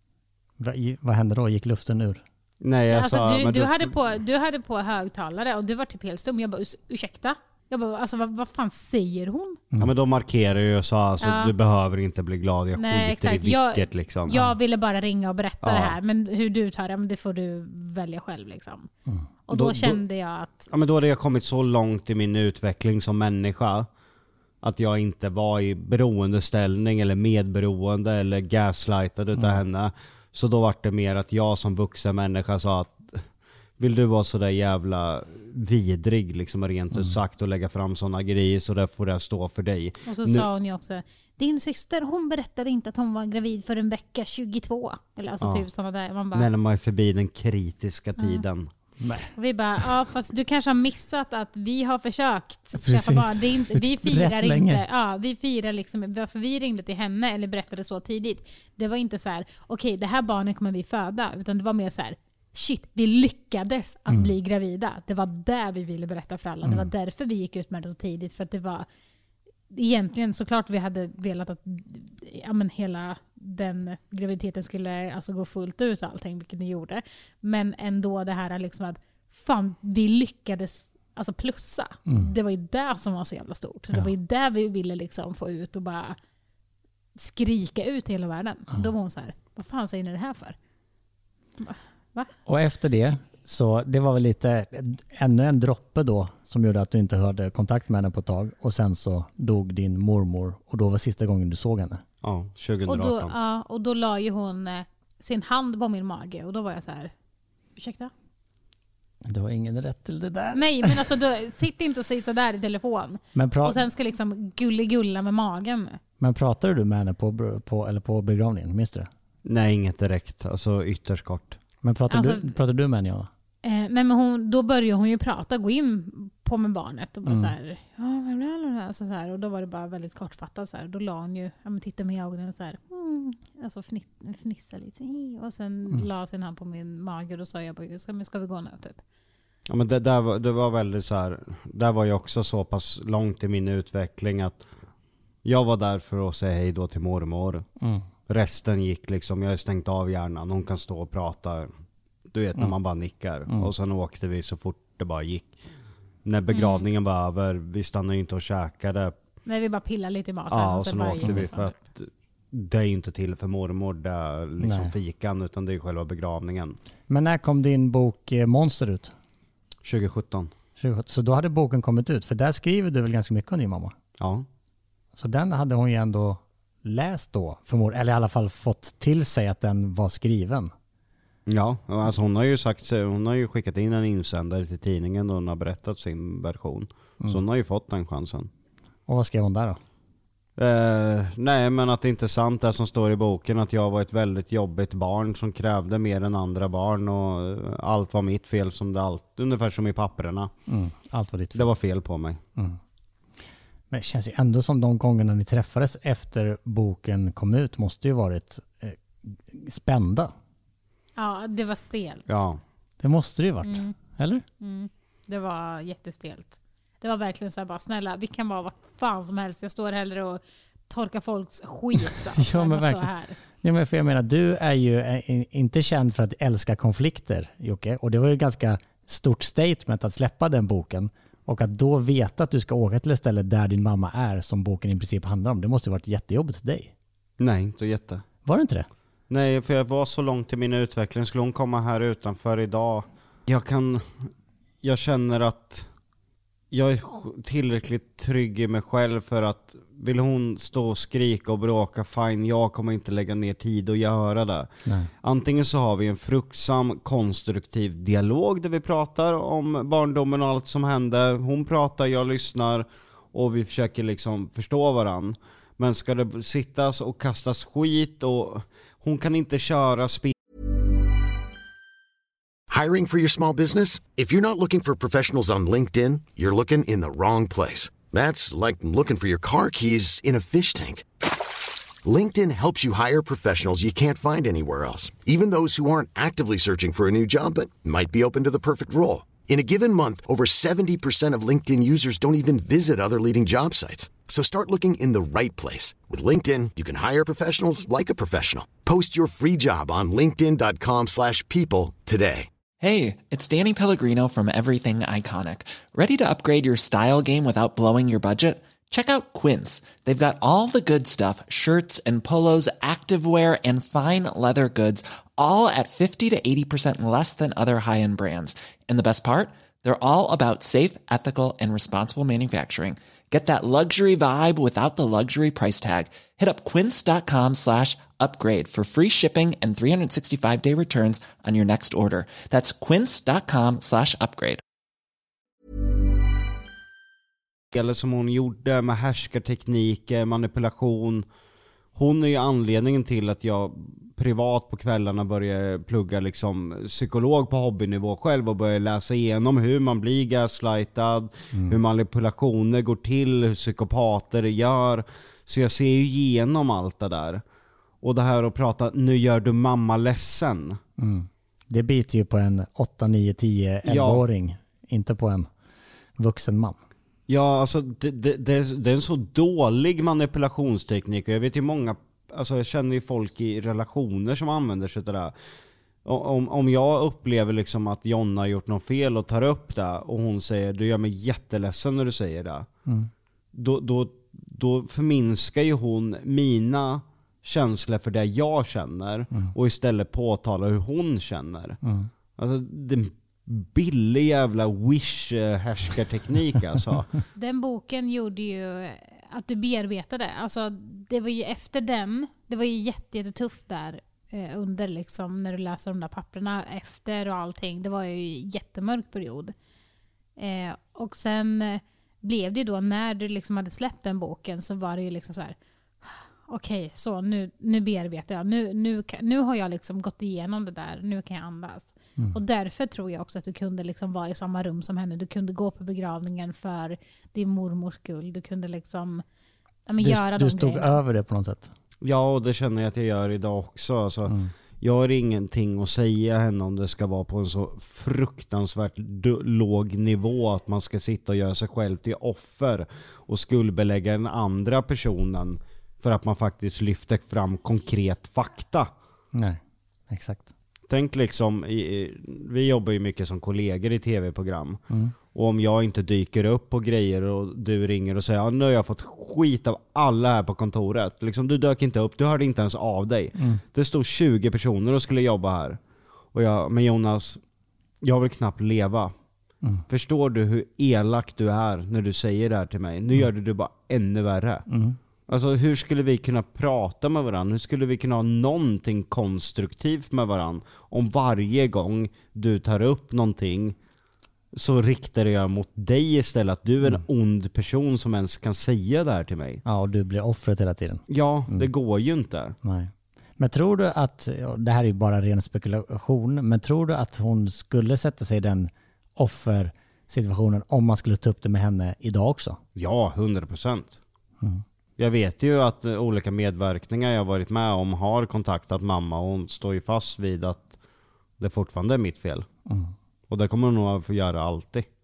Vad hände då? Gick luften ur? Nej, jag Alltså, sa... du hade på högtalare och du var typ helt stum. Jag bara, ursäkta? Jag bara, alltså vad fan säger hon? Ja, men då markerar jag och sa alltså, du behöver inte bli glad. Jag skiter i vilket liksom. Jag ville bara ringa och berätta det här. Men hur du tar det, det får du välja själv liksom. Och då kände jag att... Ja, men då hade jag kommit så långt i min utveckling som människa att jag inte var i beroendeställning eller medberoende eller gaslightad utav henne. Så då var det mer att jag som vuxen människa sa att vill du vara så där jävla vidrig liksom rent ut sagt och lägga fram sådana grejer så där får det stå för dig. Och så sa hon ju också, din syster hon berättade inte att hon var gravid för en vecka 22. Eller alltså typ sådana där. Man bara, när man är förbi den kritiska tiden. Och vi bara, fast du kanske har missat att vi har försökt skaffa barn. Det är inte, vi firar inte. Ja, vi firar liksom, varför vi ringde till henne eller berättade så tidigt. Det var inte så här, okej, det här barnet kommer vi föda. Utan det var mer så här, shit, vi lyckades att bli gravida. Det var där vi ville berätta för alla. Det var därför vi gick ut med det så tidigt. För att det var egentligen såklart vi hade velat att hela den graviditeten skulle alltså gå fullt ut och allting, vilket ni gjorde. Men ändå det här liksom att fan, vi lyckades alltså plussa. Det var ju det som var så jävla stort. Så det var ju där vi ville liksom få ut och bara skrika ut i hela världen. Då var hon så här, vad fan säger ni det här för? Va? Och efter det, så det var väl lite ännu en droppe då som gjorde att du inte hörde kontakt med henne på ett tag. Och sen så dog din mormor och då var sista gången du såg henne. Ja, 2018. Och då la ju hon sin hand på min mage och då var jag så här, ursäkta? Du har ingen rätt till det där. Nej, men alltså sitt inte och säg så där i telefon. Och sen ska liksom gulla med magen. Men pratade du med henne på begravningen, minns du det? Nej, inget direkt. Alltså ytterst kort. Men pratade du med henne? Ja? Nej, men då började hon ju prata, gå in på med barnet och bara så här, och då var det bara väldigt kortfattat så här. Då la hon ju, tittade med i ögonen och så här, alltså fnissa lite och sen la sin hand på min mage och då sa jag bara, ska vi gå nu typ. Ja, men det var väldigt så här, där var jag också så pass långt i min utveckling att jag var där för att säga hej då till mormor. Resten gick liksom, jag har stängt av hjärnan. Hon kan stå och prata. Du vet när man bara nickar. Och sen åkte vi så fort det bara gick. När begravningen var över, vi stannade inte och käkade. Nej, vi bara pillade lite i maten. Ja, och sen åkte vi för att det är inte till för mormor. Det är liksom fikan, utan det är själva begravningen. Men när kom din bok Monster ut? 2017. Så då hade boken kommit ut. För där skriver du väl ganska mycket om din mamma? Ja. Så den hade hon ju ändå läst då, eller i alla fall fått till sig att den var skriven. Ja, alltså hon har ju skickat in en insändare till tidningen och hon har berättat sin version. Så hon har ju fått den chansen. Och vad skrev hon där då? Nej, men att det inte är sant det som står i boken, att jag var ett väldigt jobbigt barn som krävde mer än andra barn och allt var mitt fel ungefär som i papperna. Allt var ditt fel. Det var fel på mig. Men det känns ju ändå som de gångerna ni träffades efter boken kom ut måste ju varit spända. Ja, det var stelt. Ja. Det måste det ju varit, eller? Det var jättestelt. Det var verkligen så här, bara snälla, vi kan vara vad fan som helst. Jag står hellre och torkar folks skit. Alltså, Ja, men verkligen. här. Ja, men för jag menar, du är ju inte känd för att älska konflikter, Jocke. Och det var ju ganska stort statement att släppa den boken. Och att då veta att du ska åka till ett ställe där din mamma är, som boken i princip handlar om. Det måste ha varit jättejobbigt för dig. Nej, inte jätte. Var det inte det? Nej, för jag var så långt i min utveckling. Skulle hon komma här utanför idag? Jag känner att jag är tillräckligt trygg i mig själv för att vill hon stå och skrika och bråka, fine, jag kommer inte lägga ner tid och göra det. Nej. Antingen så har vi en fruktsam, konstruktiv dialog där vi pratar om barndomen och allt som hände. Hon pratar, jag lyssnar och vi försöker liksom förstå varann. Men ska det sittas och kastas skit och hon kan inte köra spel. Hiring for your small business? If you're not looking for professionals on LinkedIn, you're looking in the wrong place. That's like looking for your car keys in a fish tank. LinkedIn helps you hire professionals you can't find anywhere else, even those who aren't actively searching for a new job but might be open to the perfect role. In a given month, over 70% of LinkedIn users don't even visit other leading job sites. So start looking in the right place. With LinkedIn, you can hire professionals like a professional. Post your free job on linkedin.com/people today. Hey, it's Danny Pellegrino from Everything Iconic. Ready to upgrade your style game without blowing your budget? Check out Quince. They've got all the good stuff, shirts and polos, activewear and fine leather goods, all at 50 to 80% less than other high-end brands. And the best part? They're all about safe, ethical, and responsible manufacturing. Get that luxury vibe without the luxury price tag. Hit up quince.com/upgrade for free shipping and 365-day returns on your next order. That's quince.com/upgrade. Eller som hon gjorde med härskarteknik, manipulation. Hon är ju anledningen till att jag privat på kvällarna börjar plugga liksom psykolog på hobbynivå själv och börjar läsa igenom hur man blir gaslightad, hur manipulationer går till, hur psykopater gör. Så jag ser ju igenom allt det där. Och det här att prata, nu gör du mamma ledsen. Det biter ju på en 8, 9, 10, 11-åring. Inte på en vuxen man. Ja, alltså det är en så dålig manipulationsteknik. Och jag vet ju många, alltså jag känner ju folk i relationer som använder sig av det där. Om jag upplever liksom att Jonna har gjort något fel och tar upp det och hon säger, du gör mig jätteledsen när du säger det. Då förminskar ju hon mina känslor för det jag känner och istället påtalar hur hon känner. Alltså det billig jävla wish-härskarteknik alltså. Den boken gjorde ju att du bearbetade. Alltså det var ju efter den, det var ju jättetufft där under liksom när du läser de där papperna efter och allting. Det var ju en jättemörk period. Och sen blev det då när du liksom hade släppt den boken så var det ju liksom så här. Okej, så nu bearbetar jag. Nu har jag liksom gått igenom det där. Nu kan jag andas. Och därför tror jag också att du kunde liksom vara i samma rum som henne. Du kunde gå på begravningen för din mormors skull. Du kunde liksom göra de Du stod grejerna. över det på något sätt. Ja, och det känner jag att jag gör idag också. Alltså, jag har ingenting att säga henne om det ska vara på en så fruktansvärt låg nivå att man ska sitta och göra sig själv till offer och skuldbelägga den andra personen för att man faktiskt lyfter fram konkret fakta. Nej, exakt. Tänk liksom, vi jobbar ju mycket som kollegor i tv-program. Och om jag inte dyker upp på grejer och du ringer och säger nu har jag fått skit av alla här på kontoret. Liksom, du dök inte upp, du hörde inte ens av dig. Det stod 20 personer och skulle jobba här. Och men Jonas, jag vill knappt leva. Förstår du hur elak du är när du säger det här till mig? Nu gör du bara ännu värre. Alltså hur skulle vi kunna prata med varandra? Hur skulle vi kunna ha någonting konstruktivt med varandra? Om varje gång du tar upp någonting så riktar jag mot dig istället. Att du är en ond person som ens kan säga det här till mig. Ja, och du blir offret hela tiden. Ja, det går ju inte. Nej. Men tror du att, det här är ju bara ren spekulation, men tror du att hon skulle sätta sig i den offersituationen om man skulle ta upp det med henne idag också? Ja, 100%. Jag vet ju att olika medverkningar jag varit med om har kontaktat mamma och hon står ju fast vid att det fortfarande är mitt fel. Och det kommer hon nog att få göra alltid.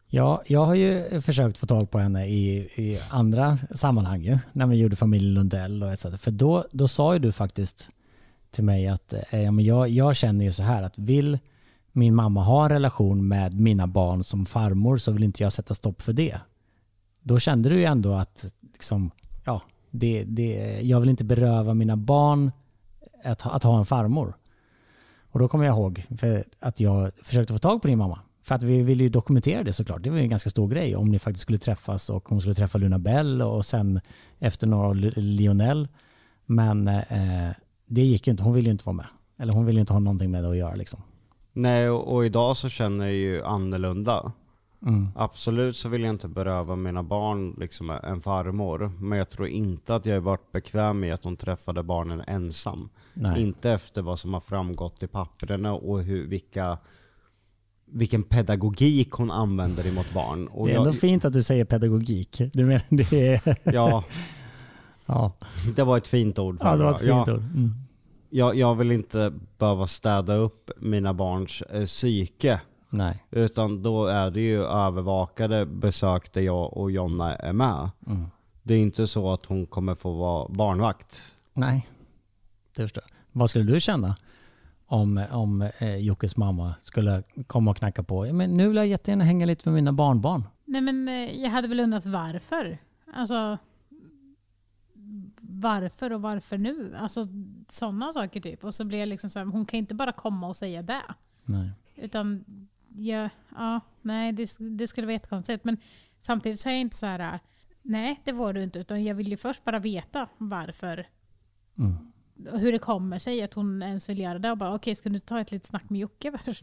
Ja, jag har ju försökt få tag på henne i andra sammanhang ju, när vi gjorde familjen Lundell och etc. För då sa ju du faktiskt till mig att jag känner ju så här att vill min mamma ha en relation med mina barn som farmor så vill inte jag sätta stopp för det. Då kände du ju ändå att liksom, ja, jag vill inte beröva mina barn att ha en farmor. Och då kommer jag ihåg för att jag försökte få tag på din mamma. För att vi ville ju dokumentera det såklart. Det var en ganska stor grej om ni faktiskt skulle träffas och hon skulle träffa Luna Bell och sen efter några Lionel. Men det gick ju inte. Hon ville ju inte vara med. Eller hon ville inte ha någonting med det att göra liksom. Nej, och idag så känner jag ju annorlunda. Absolut så vill jag inte beröva mina barn liksom en farmor. Men jag tror inte att jag har varit bekväm med att hon träffade barnen ensam. Nej. Inte efter vad som har framgått i papperna och vilken pedagogik hon använder emot barn. Och det är ändå fint att du säger pedagogik. Du menar det är... Ja. Ja. Det var ett fint ord. Ja, det var ett fint ord. Jag vill inte behöva städa upp mina barns psyke. Nej. Utan då är det ju övervakade besök där jag och Jonna är med. Det är inte så att hon kommer få vara barnvakt. Nej, det förstår jag. Vad skulle du känna om Jockes mamma skulle komma och knacka på? Men nu vill jag jättegärna hänga lite med mina barnbarn. Nej, men jag hade väl undrat varför. Alltså, varför och varför nu? Alltså sådana saker typ. Och så blir jag liksom så här, hon kan inte bara komma och säga det. Nej. Utan, nej, det skulle vara jättekonstigt. Men samtidigt så är jag inte så här, nej det var du inte. Utan jag vill ju först bara veta varför. Hur det kommer sig att hon ens vill göra det. Och bara, okej, ska du ta ett litet snack med Jocke först?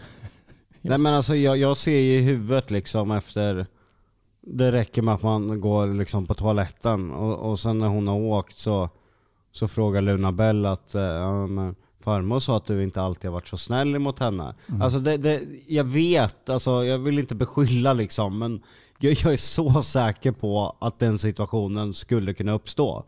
Nej, men alltså jag ser ju i huvudet liksom efter... Det räcker med att man går liksom på toaletten. Och sen när hon har åkt så frågar Luna Bell att... men farmor sa att du inte alltid har varit så snäll mot henne. Alltså jag vet, alltså jag vill inte beskylla liksom, men jag är så säker på att den situationen skulle kunna uppstå.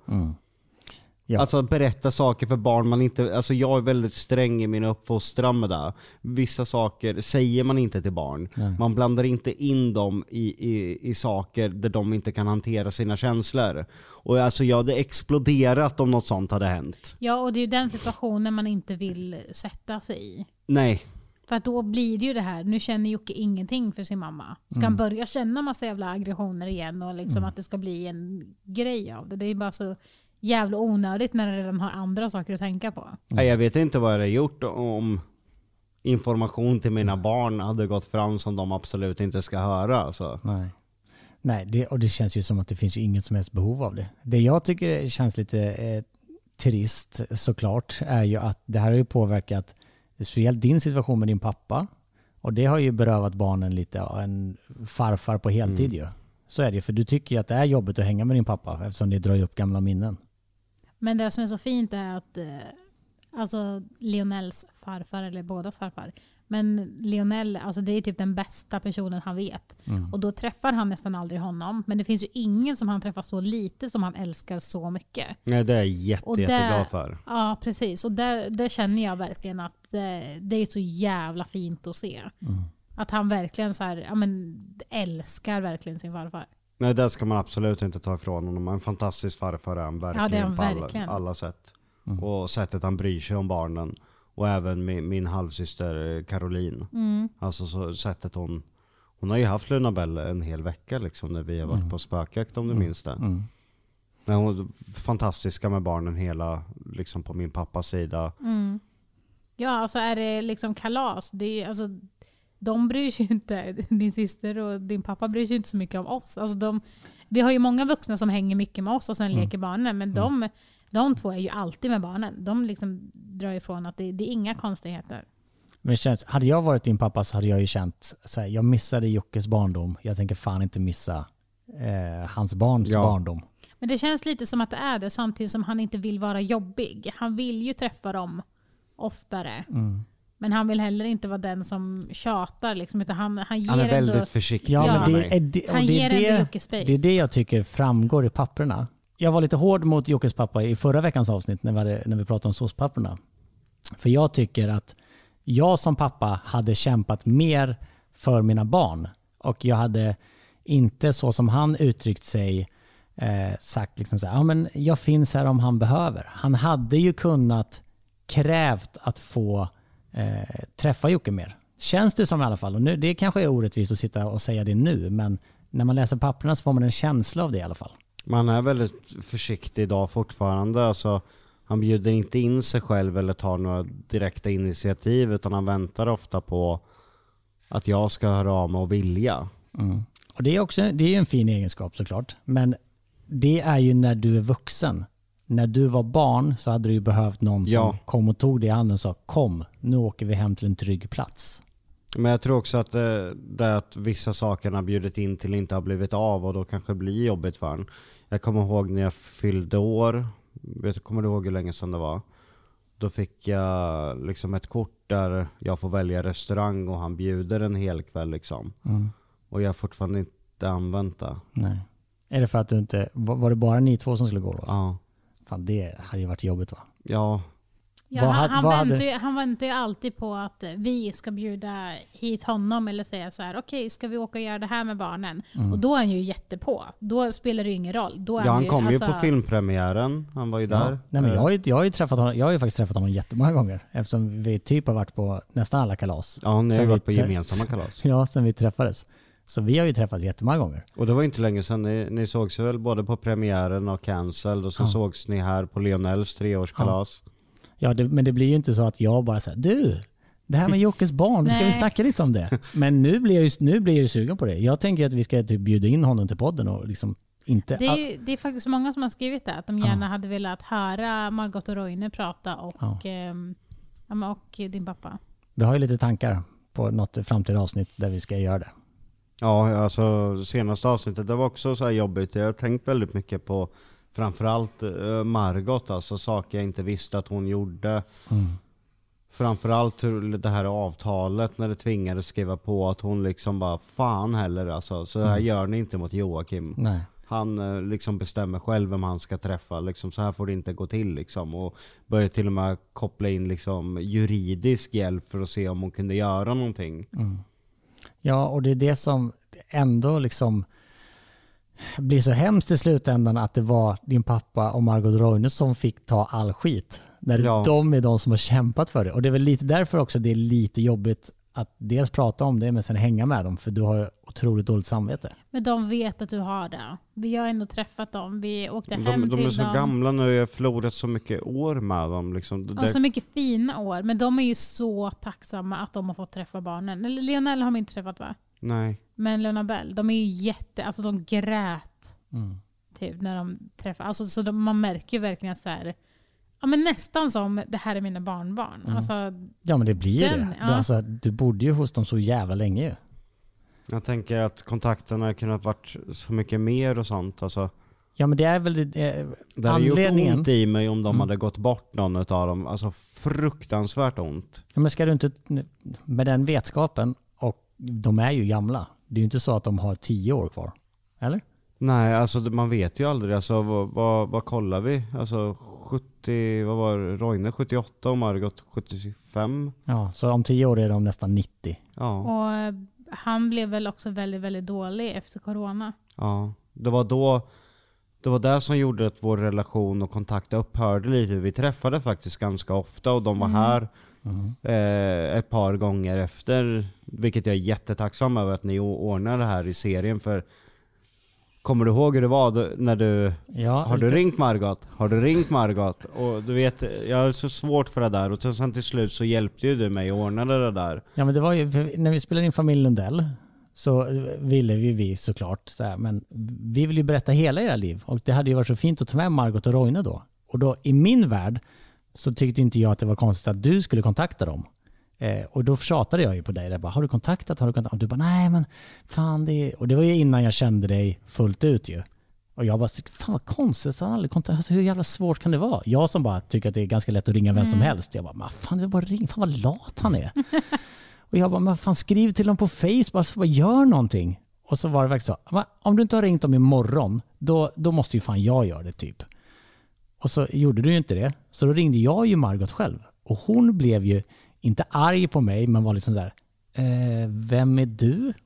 Ja. Alltså berätta saker för barn man inte, alltså jag är väldigt sträng i min uppfostran med det. Vissa saker säger man inte till barn. Nej. Man blandar inte in dem i saker där de inte kan hantera sina känslor. Och alltså jag hade exploderat om något sånt hade hänt. Ja, och det är ju den situationen man inte vill sätta sig i. Nej. För att då blir det ju det här, nu känner Jocke ingenting för sin mamma. Ska han börja känna massa jävla aggressioner igen och liksom att det ska bli en grej av det. Det är bara så jävla onödigt när det redan har andra saker att tänka på. Nej, jag vet inte vad jag hade gjort om information till mina barn hade gått fram som de absolut inte ska höra. Alltså. Nej, och det känns ju som att det finns ju inget som helst behov av det. Det jag tycker känns lite trist såklart är ju att det här har ju påverkat speciellt din situation med din pappa. Och det har ju berövat barnen lite av en farfar på heltid ju. Så är det ju, för du tycker ju att det är jobbigt att hänga med din pappa eftersom det drar upp gamla minnen. Men det som är så fint är att alltså Lionels farfar, eller bådas farfar, men Lionel, alltså det är typ den bästa personen han vet. Och då träffar han nästan aldrig honom. Men det finns ju ingen som han träffar så lite som han älskar så mycket. Nej, det är jag jätteglad för. Ja, precis. Och det känner jag verkligen att det är så jävla fint att se. Att han verkligen så här, älskar verkligen sin farfar. Nej, det ska man absolut inte ta ifrån honom. En fantastisk farfar är han verkligen, på alla sätt. Och sättet han bryr sig om barnen. Och även min halvsyster Caroline. Alltså så sättet hon har ju haft Luna Bell en hel vecka liksom, när vi har varit på spökjakt, om du minns det. Men hon är fantastiska med barnen hela liksom på min pappas sida. Ja, alltså är det liksom kalas. Det är, alltså, de bryr sig inte, din syster och din pappa bryr sig inte så mycket om oss. Alltså vi har ju många vuxna som hänger mycket med oss och sen leker barnen. Men de två är ju alltid med barnen. De liksom drar ifrån att det är inga konstigheter. Men hade jag varit din pappa så hade jag ju känt så här, jag missade Jockes barndom. Jag tänker fan inte missa hans barns barndom. Men det känns lite som att det är det, samtidigt som han inte vill vara jobbig. Han vill ju träffa dem oftare. Men han vill heller inte vara den som tjatar. Liksom, utan han ger är väldigt ändå, försiktig. Ja, men han ger ändå Jocke space. Det är det jag tycker framgår i papperna. Jag var lite hård mot Jockes pappa i förra veckans avsnitt när vi pratade om såspapperna. För jag tycker att jag som pappa hade kämpat mer för mina barn Och jag hade inte så som han uttryckt sig sagt liksom så här, ja men jag finns här om han behöver. Han hade ju kunnat krävt att få träffa Jocke mer. Känns det som i alla fall. Och nu, det kanske är orättvist att sitta och säga det nu, men när man läser papperna så får man en känsla av det i alla fall. Man är väldigt försiktig idag fortfarande. Alltså, han bjuder inte in sig själv eller tar några direkta initiativ, utan han väntar ofta på att jag ska höra av mig och vilja. Mm. Och det är en fin egenskap såklart. Men det är ju när du är vuxen. När du var barn så hade du ju behövt någon som kom och tog dig i handen och sa kom, nu åker vi hem till en trygg plats. Men jag tror också att det att vissa saker har bjudit in till inte har blivit av, och då kanske det blir jobbigt för en. Jag kommer ihåg när jag fyllde år, kommer du ihåg hur länge sedan det var? Då fick jag liksom ett kort där jag får välja restaurang och han bjuder en hel kväll liksom. Mm. Och jag har fortfarande inte använt det. Nej. Är det för att du inte, var det bara ni två som skulle gå då? Ja. Fan, det hade ju varit jobbigt va? Ja. Ja, han väntar ju alltid på att vi ska bjuda hit honom eller säga så här: okej, ska vi åka och göra det här med barnen? Och då är han ju jättepå. Då spelar det ju ingen roll. Då är han kom ju på filmpremiären. Han var ju där. Nej, men jag har ju träffat honom. Jag har ju faktiskt träffat honom jättemånga gånger. Eftersom vi typ har varit på nästan alla kalas. Ja, ni har ju varit på gemensamma kalas. Ja, sen vi träffades. Så vi har ju träffats jättemånga gånger. Och det var inte länge sedan. Ni sågs väl både på premiären och Cancel. Och så sågs ni här på Lionels 3-årskalas. Ja, men det blir ju inte så att jag bara säger du, det här med Jockes barn, ska vi snacka lite om det? Men nu blir jag ju sugen på det. Jag tänker att vi ska typ bjuda in honom till podden och liksom inte... Det är faktiskt många som har skrivit det, att de gärna hade velat höra Margot och Roine prata och din pappa. Vi har ju lite tankar på något framtida avsnitt där vi ska göra det. Ja, alltså senaste avsnittet, det var också så här jobbigt. Jag har tänkt väldigt mycket på framförallt Margot, alltså saker jag inte visste att hon gjorde. Framförallt det här avtalet när det tvingades skriva på att hon liksom bara fan heller alltså, så här gör ni inte mot Joakim. Nej. Han liksom bestämmer själv vem han ska träffa liksom, så här får det inte gå till liksom, och började till och med koppla in liksom juridisk hjälp för att se om hon kunde göra någonting. Ja, och det är det som ändå liksom blir så hemskt i slutändan, att det var din pappa och Margot Roine som fick ta all skit. När de är de som har kämpat för det. Och det är väl lite därför också det är lite jobbigt att dels prata om det men sen hänga med dem, för du har otroligt dåligt samvete. Men de vet att du har det. Vi har ändå träffat dem. Vi åkte hem till dem. De är så gamla nu, jag har förlorat så mycket år med dem. Liksom. Och så mycket fina år. Men de är ju så tacksamma att de har fått träffa barnen. Lionel har de inte träffat va? Nej. Men Lena Bell, de är ju alltså de grät typ när de träffar. Alltså så man märker ju verkligen så här, ja men nästan som det här är mina barnbarn. Alltså, ja men det blir det. Ja. Alltså, du bodde ju hos dem så jävla länge ju. Jag tänker att kontakterna har kunnat varit så mycket mer och sånt. Alltså, ja men det är väl det hade gjort ont i mig om de hade gått bort någon av dem. Alltså fruktansvärt ont. Ja, men ska du inte, med den vetskapen, och de är ju gamla. Det är ju inte så att de har 10 år kvar. Eller? Nej, alltså man vet ju aldrig. Alltså vad kollar vi? Alltså 70, vad var Roine 78 och Margot 75. Ja, så om 10 år är de nästan 90. Ja. Och han blev väl också väldigt, väldigt dålig efter corona. Ja, det var det som gjorde att vår relation och kontakt upphörde lite. Vi träffade faktiskt ganska ofta och de var här ett par gånger efter, vilket jag är jättetacksam över att ni ordnar det här i serien, för kommer du ihåg hur det var när du... Ja, har du ringt Margot? Har du ringt Margot? Och du vet, jag är så svårt för det där. Och sen till slut så hjälpte ju du mig att ordna det där. Ja, men det var ju... När vi spelade in Familj Lundell så ville vi såklart så här, men vi vill ju berätta hela era liv. Och det hade ju varit så fint att ta med Margot och Roine då. Och då i min värld så tyckte inte jag att det var konstigt att du skulle kontakta dem. Och då tjatade jag ju på dig. Bara, har du kontaktat? Och du bara, nej men fan det är... Och det var ju innan jag kände dig fullt ut ju. Och jag bara, fan vad konstigt. Alltså, hur jävla svårt kan det vara? Jag som bara tycker att det är ganska lätt att ringa vem som helst. Jag bara, fan det är bara ring. Fan vad lat han är. Och jag bara, men fan skriv till dem på Facebook. Bara gör någonting. Och så var det verkligen så. Om du inte har ringt dem imorgon, då måste ju fan jag göra det typ. Och så gjorde du ju inte det. Så då ringde jag ju Margot själv. Och hon blev ju inte arg på mig, men var liksom så här, vem är du?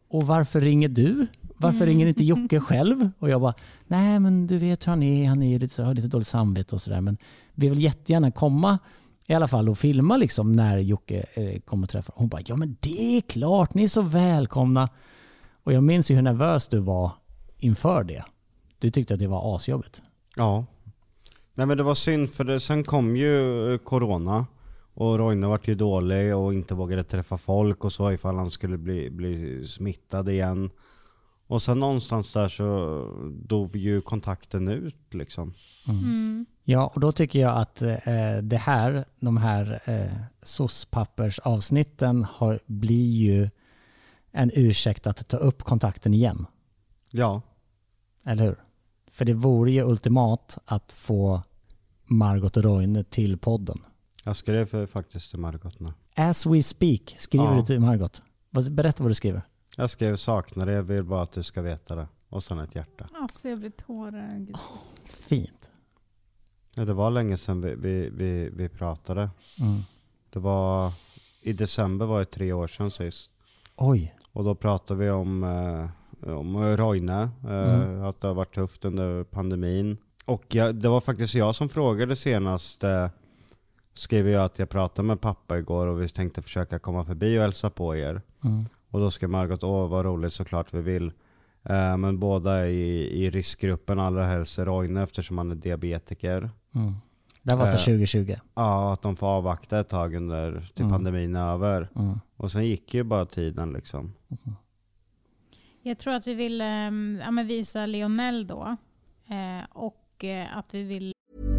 och varför ringer du? Varför ringer inte Jocke själv? Och jag bara, nej men du vet hur han är lite, så, har lite dåligt samvete och sådär. Men vi vill jättegärna komma i alla fall och filma liksom när Jocke kommer att träffa. Hon bara, ja men det är klart, ni är så välkomna. Och jag minns ju hur nervös du var inför det. Du tyckte att det var asjobbigt. Ja. Nej men det var synd för sen kom ju corona. Och Roine var ju dålig och inte vågade träffa folk och så ifall han skulle bli smittad igen. Och sen någonstans där så dog ju kontakten ut liksom. Ja, och då tycker jag att de här SOS-pappersavsnitten blir ju en ursäkt att ta upp kontakten igen. Ja. Eller hur? För det vore ju ultimat att få Margot och Roine till podden. Jag skrev faktiskt till Margot nu. As we speak skriver du till Margot. Berätta vad du skriver. Jag skrev saknar det, jag vill bara att du ska veta det. Och sen ett hjärta. Alltså jag blir tårögd. Fint. Ja, det var länge sedan vi pratade. Det var i december var det 3 år sedan sist. Oj. Och då pratade vi om Roine. Att det har varit tufft under pandemin. Och det var faktiskt jag som frågade senast. Skrev jag att jag pratade med pappa igår och vi tänkte försöka komma förbi och hälsa på er. Och då skrev Margot, vad roligt, såklart vi vill. Men båda är i riskgruppen, allra helst Roine eftersom han är diabetiker. Det var så 2020. Ja, att de får avvakta ett tag till pandemin är över. Och sen gick ju bara tiden liksom. Jag tror att vi vill visa Lionel då. Och att vi vill...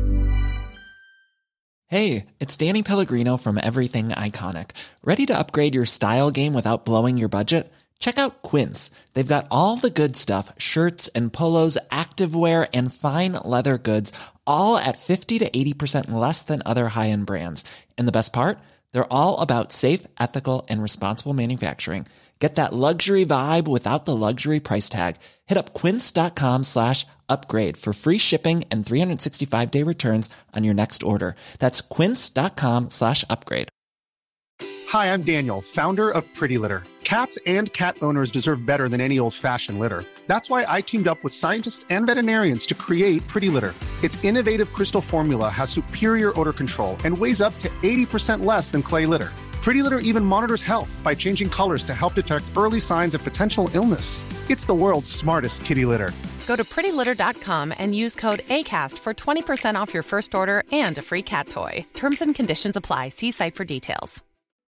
Hey, it's Danny Pellegrino from Everything Iconic. Ready to upgrade your style game without blowing your budget? Check out Quince. They've got all the good stuff, shirts and polos, activewear and fine leather goods, all at 50 to 80% less than other high-end brands. And the best part? They're all about safe, ethical, and responsible manufacturing. Get that luxury vibe without the luxury price tag. Hit up quince.com/upgrade for free shipping and 365-day returns on your next order. That's quince.com/upgrade. Hi, I'm Daniel, founder of Pretty Litter. Cats and cat owners deserve better than any old-fashioned litter. That's why I teamed up with scientists and veterinarians to create Pretty Litter. Its innovative crystal formula has superior odor control and weighs up to 80% less than clay litter. Pretty Litter even monitors health by changing colors to help detect early signs of potential illness. It's the world's smartest kitty litter. Go to prettylitter.com and use code ACAST for 20% off your first order and a free cat toy. Terms and conditions apply. See site for details.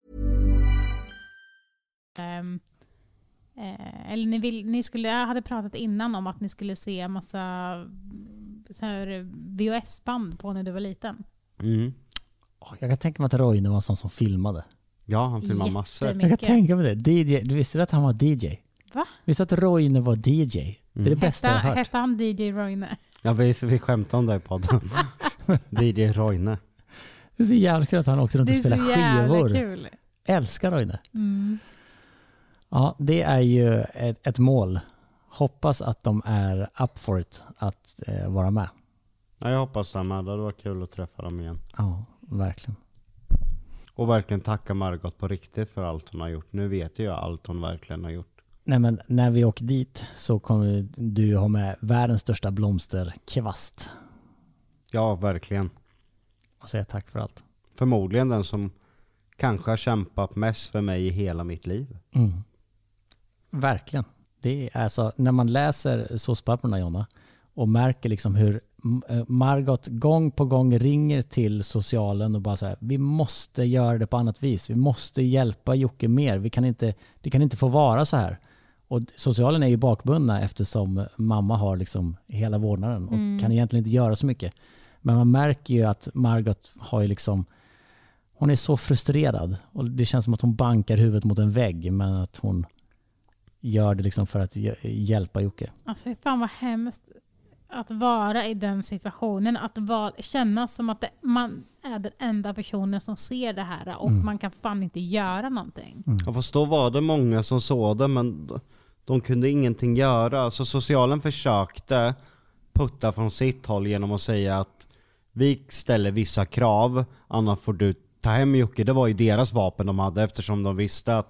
Eller jag hade pratat innan om att ni skulle se en massa så här VHS-band på när du var liten. Jag kan tänka mig att Roine var en sån som filmade. Ja, han filmade massor. Jag kan tänka mig det. DJ, du visste att han var DJ? Va? Visste att Roine var DJ? Det är det bästa jag har hört. Hette han DJ Roine? Ja, vi skämtade om det i podden. DJ Roine. Det är så jävla kul att han åkte runt och spelade skivor. Det är så jävla kul. Älskar Roine. Ja, det är ju ett mål. Hoppas att de är up for it att vara med. Ja, jag hoppas det med. Det var kul att träffa dem igen. Ja, verkligen. Och verkligen tacka Margot på riktigt för allt hon har gjort. Nu vet jag allt hon verkligen har gjort. Nej, men när vi åker dit så kommer du ha med världens största blomsterkvast. Ja, verkligen. Och säga tack för allt. Förmodligen den som kanske har kämpat mest för mig i hela mitt liv. Verkligen. Det är alltså, när man läser såspapperna, Jonna, och märker liksom hur Margot gång på gång ringer till socialen och bara så här, vi måste göra det på annat vis. Vi måste hjälpa Jocke mer. Det kan inte få vara så här. Och socialen är ju bakbundna eftersom mamma har liksom hela vårdnaden och kan egentligen inte göra så mycket. Men man märker ju att Margot har ju liksom, hon är så frustrerad och det känns som att hon bankar huvudet mot en vägg, men att hon gör det liksom för att hjälpa Jocke. Alltså fan vad hemskt att vara i den situationen, att känna som att man är den enda personen som ser det här och man kan fan inte göra någonting. Ja, fast då var det många som såg det, men de kunde ingenting göra. Så socialen försökte putta från sitt håll genom att säga att vi ställer vissa krav, annars får du ta hem Jocke. Det var ju deras vapen de hade, eftersom de visste att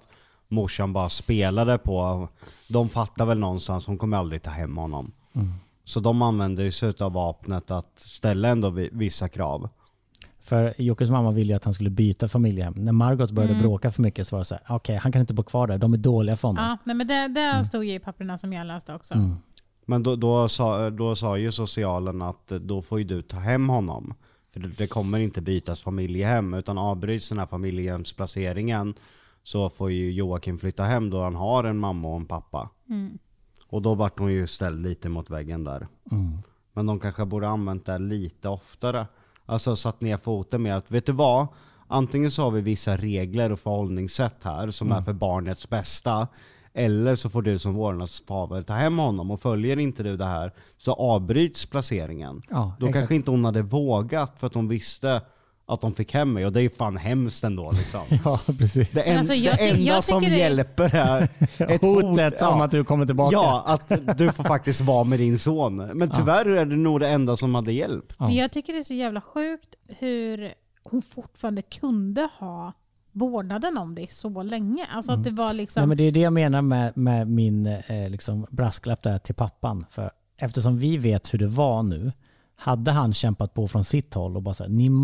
morsan bara spelade på. De fattar väl någonstans, hon kommer aldrig ta hem honom. Så de använder sig av vapnet att ställa ändå vissa krav. För Jockes mamma ville ju att han skulle byta familjehem. När Margot började bråka för mycket så var det så här, okej, han kan inte bo kvar där, de är dåliga för honom. Ja, nej, men det stod ju i papperna som jag läste också. Men då sa ju socialen att då får ju du ta hem honom. För det kommer inte bytas familjehem, utan avbryts den här familjehemsplaceringen så får ju Joakim flytta hem då han har en mamma och en pappa. Och då vart hon ju ställd lite mot väggen där. Men de kanske borde använt det lite oftare. Alltså satt ner foten med att, vet du vad? Antingen så har vi vissa regler och förhållningssätt här som är för barnets bästa. Eller så får du som vårdnadshavare ta hem honom, och följer inte du det här så avbryts placeringen. Ja, då exakt. kanske inte hon hade vågat för att hon visste att de fick hem mig, och det är ju fan hemskt ändå liksom. Ja, precis. Det enda jag som tycker hjälper är ett Hotet om att du kommer tillbaka. Ja, att du får faktiskt vara med din son. Men tyvärr är det nog det enda som hade hjälpt. Men jag tycker det är så jävla sjukt hur hon fortfarande kunde ha vårdnaden om det så länge. Alltså att det var liksom... Nej, men det är det jag menar med min liksom brasklapp där till pappan. För eftersom vi vet hur det var nu, hade han kämpat på från sitt håll och bara så här, ni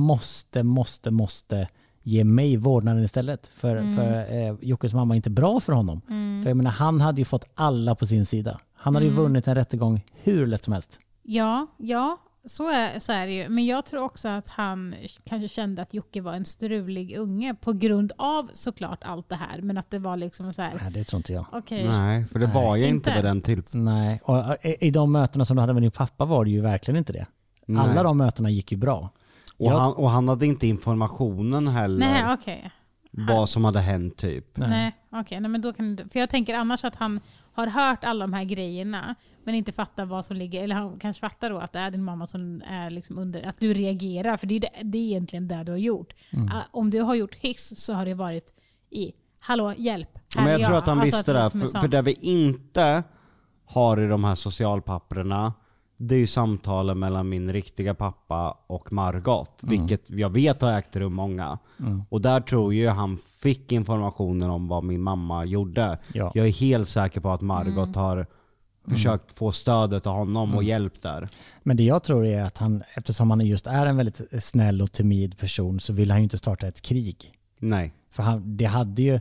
måste ge mig vårdnaden istället. För Jockes mamma är inte bra för honom. För jag menar, han hade ju fått alla på sin sida. Han hade ju vunnit en rättegång hur lätt som helst. Ja, så är det ju. Men jag tror också att han kanske kände att Jocke var en strulig unge på grund av såklart allt det här. Men att det var liksom så här... Nej, det tror inte jag. Okay. Nej, för det var ju inte vid den tillfället. Nej, och i de mötena som du hade med din pappa var det ju verkligen inte det. Nej. Alla de mötena gick ju bra. Och han hade inte informationen heller. Nej, okej. Vad som hade hänt typ. Nej, okej. Nej, men då kan för jag tänker annars att han har hört alla de här grejerna men inte fattar vad som ligger, eller han kanske fattar då att det är din mamma som är liksom under, att du reagerar, för det är egentligen det du har gjort. Om du har gjort hyss så har det varit i hallå, hjälp. Men jag tror att han alltså visste det, för det vi inte har i de här socialpapperna, det är ju samtalen mellan min riktiga pappa och Margot. Vilket jag vet har ägt rum många. Och där tror ju han fick informationen om vad min mamma gjorde. Ja. Jag är helt säker på att Margot har försökt få stödet av honom och hjälp där. Men det jag tror är att han, eftersom han just är en väldigt snäll och timid person, så vill han ju inte starta ett krig. Nej. För det hade ju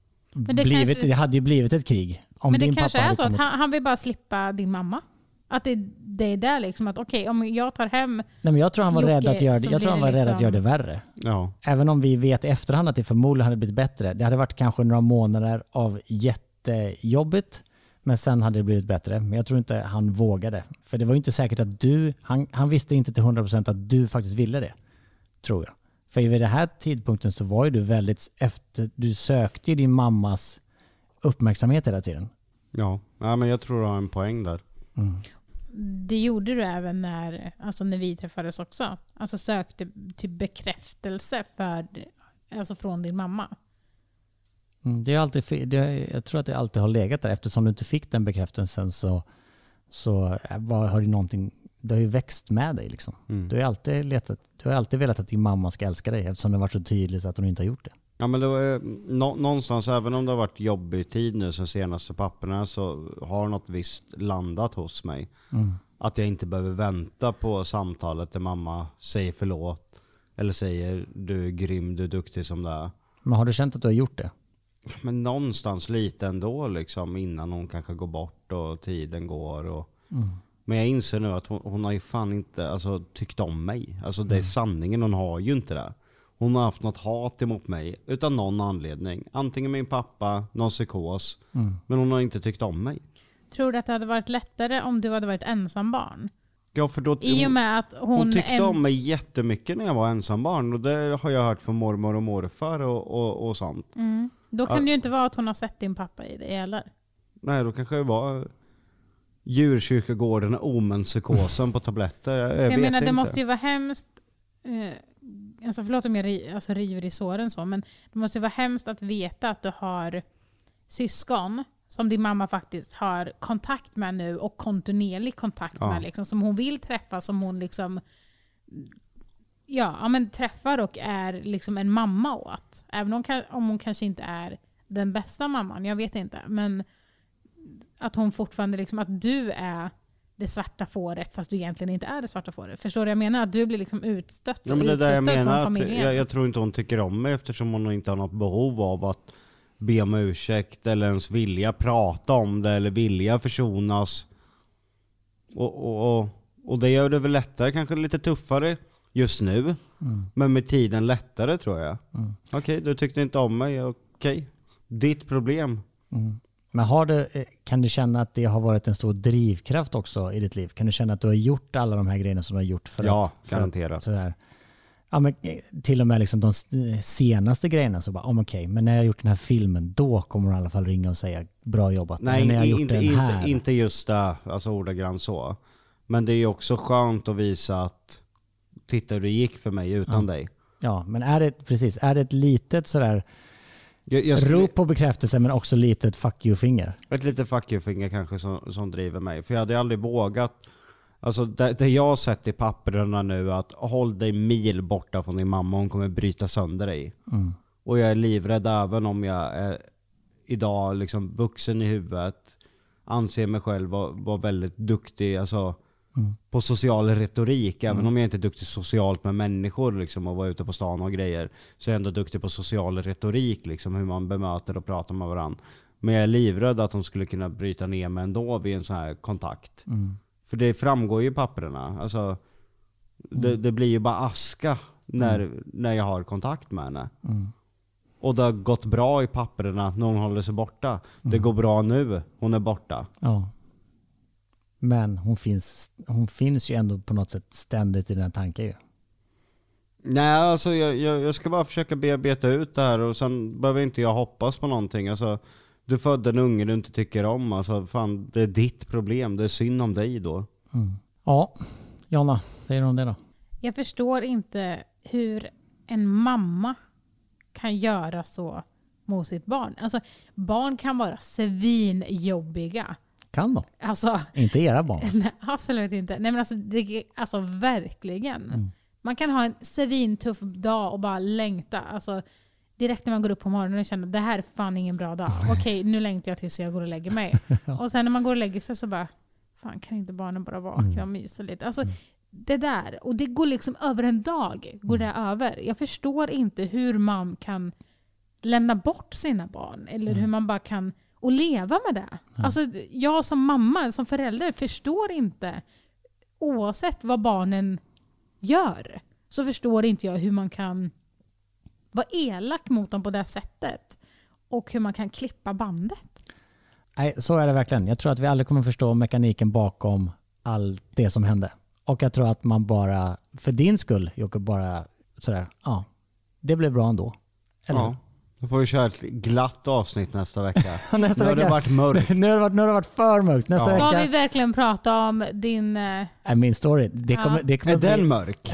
blivit ett krig. Om men det din kanske pappa är hade så kommit... att han vill bara slippa din mamma. Att det är där liksom att okej, om jag tar hem... Nej, men jag tror han var rädd att göra det. Jag tror han var rädd att göra det värre. Ja. Även om vi vet i efterhand att det förmodligen hade blivit bättre. Det hade varit kanske några månader av jättejobbigt, men sen hade det blivit bättre. Men jag tror inte han vågade. För det var ju inte säkert att han visste inte till 100% att du faktiskt ville det. Tror jag. För vid den här tidpunkten så var ju du du sökte ju din mammas uppmärksamhet hela tiden. Ja, men jag tror du har en poäng där. Det gjorde du även när vi träffades också. Alltså sökte typ bekräftelse från din mamma. Det är alltid, jag tror att det alltid har legat där. Eftersom du inte fick den bekräftelsen så har det någonting, det har ju växt med dig liksom. Du har alltid velat att din mamma ska älska dig, eftersom det har varit så tydligt att hon inte har gjort det. Ja, men det var, någonstans, även om det har varit jobbig tid nu sen senaste papperna, så har något visst landat hos mig. Att jag inte behöver vänta på samtalet där mamma säger förlåt eller säger du är grym, du är duktig som det är. Men har du känt att du har gjort det? Men någonstans lite ändå liksom, innan hon kanske går bort och tiden går. Men jag inser nu att hon har ju fan inte tyckt om mig. Alltså det är sanningen, hon har ju inte det. Hon har haft något hat emot mig utan någon anledning. Antingen min pappa, någon psykos. Men hon har inte tyckt om mig. Tror du att det hade varit lättare om du hade varit ensam barn? Ja, för då, I och med att hon tyckte om mig jättemycket när jag var ensam barn. Och det har jag hört från mormor och morfar och sånt. Då kan det ju inte vara att hon har sett din pappa i det eller? Nej, då kanske det var djurkyrkogården, omenpsykosen på tabletter. Jag menar, det måste ju vara hemskt. Förlåt om jag river i såren så, men det måste ju vara hemskt att veta att du har syskon som din mamma faktiskt har kontakt med nu och kontinuerlig kontakt med liksom, som hon vill träffa, som hon liksom träffar och är liksom en mamma åt. Även om hon kanske inte är den bästa mamman, jag vet inte. Men att hon fortfarande liksom, att du är det svarta fåret fast du egentligen inte är det svarta fåret. Förstår du? Jag menar att du blir liksom utstött. Ja, men det där jag menar från att jag tror inte hon tycker om mig eftersom hon inte har något behov av att be om ursäkt eller ens vilja prata om det eller vilja försonas. Och det gör det väl lättare, kanske lite tuffare just nu. Men med tiden lättare tror jag. Okej, du tyckte inte om mig. Okej, ditt problem. Men kan du känna att det har varit en stor drivkraft också i ditt liv? Kan du känna att du har gjort alla de här grejerna som du har gjort garanterat. Sådär. Ja, men till och med liksom de senaste grejerna så bara, okej, men när jag har gjort den här filmen då kommer hon i alla fall ringa och säga bra jobbat. Nej, när jag har gjort inte just det, alltså ordagrant så. Men det är ju också skönt att visa att titta hur det gick för mig utan dig. Ja, men är det ett litet sådär jag rop på bekräftelse men också litet fuck you-finger? Ett litet fuck you-finger kanske som driver mig. För jag hade aldrig vågat. Alltså det jag har sett i papperna nu att håll dig mil borta från din mamma, hon kommer bryta sönder dig. Och jag är livrädd även om jag är idag liksom vuxen i huvudet, anser mig själv vara väldigt duktig alltså på social retorik, även om jag inte är duktig socialt med människor liksom, och vara ute på stan och grejer, så är jag ändå duktig på social retorik liksom, hur man bemöter och pratar med varandra. Men jag är livrädd att de skulle kunna bryta ner mig ändå vid en sån här kontakt. För det framgår ju i papperna. Alltså, det blir ju bara aska när jag har kontakt med henne. Och det har gått bra i papperna när hon håller sig borta. Det går bra nu, hon är borta. Ja. Men hon finns ju ändå på något sätt ständigt i den här tanken ju. Nej, alltså jag ska bara försöka bearbeta ut det här och sen behöver inte jag hoppas på någonting. Alltså, du födde en unge du inte tycker om. Alltså, fan, det är ditt problem. Det är synd om dig då. Ja, Jonna, säger du om det då? Jag förstår inte hur en mamma kan göra så mot sitt barn. Alltså, barn kan vara svinjobbiga. Kan de? Alltså, inte era barn? Nej, absolut inte. Nej, men alltså verkligen. Man kan ha en svintuff dag och bara längta. Alltså, direkt när man går upp på morgonen och känner det här är fan ingen bra dag. Okej, nu längtar jag tills jag går och lägger mig. Och sen när man går och lägger sig så bara, fan kan inte barnen bara vakna och mysa lite? Alltså, det där. Och det går liksom över en dag. Går det över. Jag förstår inte hur man kan lämna bort sina barn. Eller hur man bara kan och leva med det. Alltså, jag som mamma, som förälder förstår inte, oavsett vad barnen gör, så förstår inte jag hur man kan vara elak mot dem på det sättet. Och hur man kan klippa bandet. Nej, så är det verkligen. Jag tror att vi aldrig kommer förstå mekaniken bakom allt det som hände. Och jag tror att man bara, för din skull, Jocke, bara sådär, ja, det blev bra ändå. Eller? Ja. Då får vi köra ett glatt avsnitt nästa vecka. Nu har det varit mörkt. Nu har det varit för mörkt. Nästa vecka. Ska vi verkligen prata om din... Min story. Det kommer är den mörk?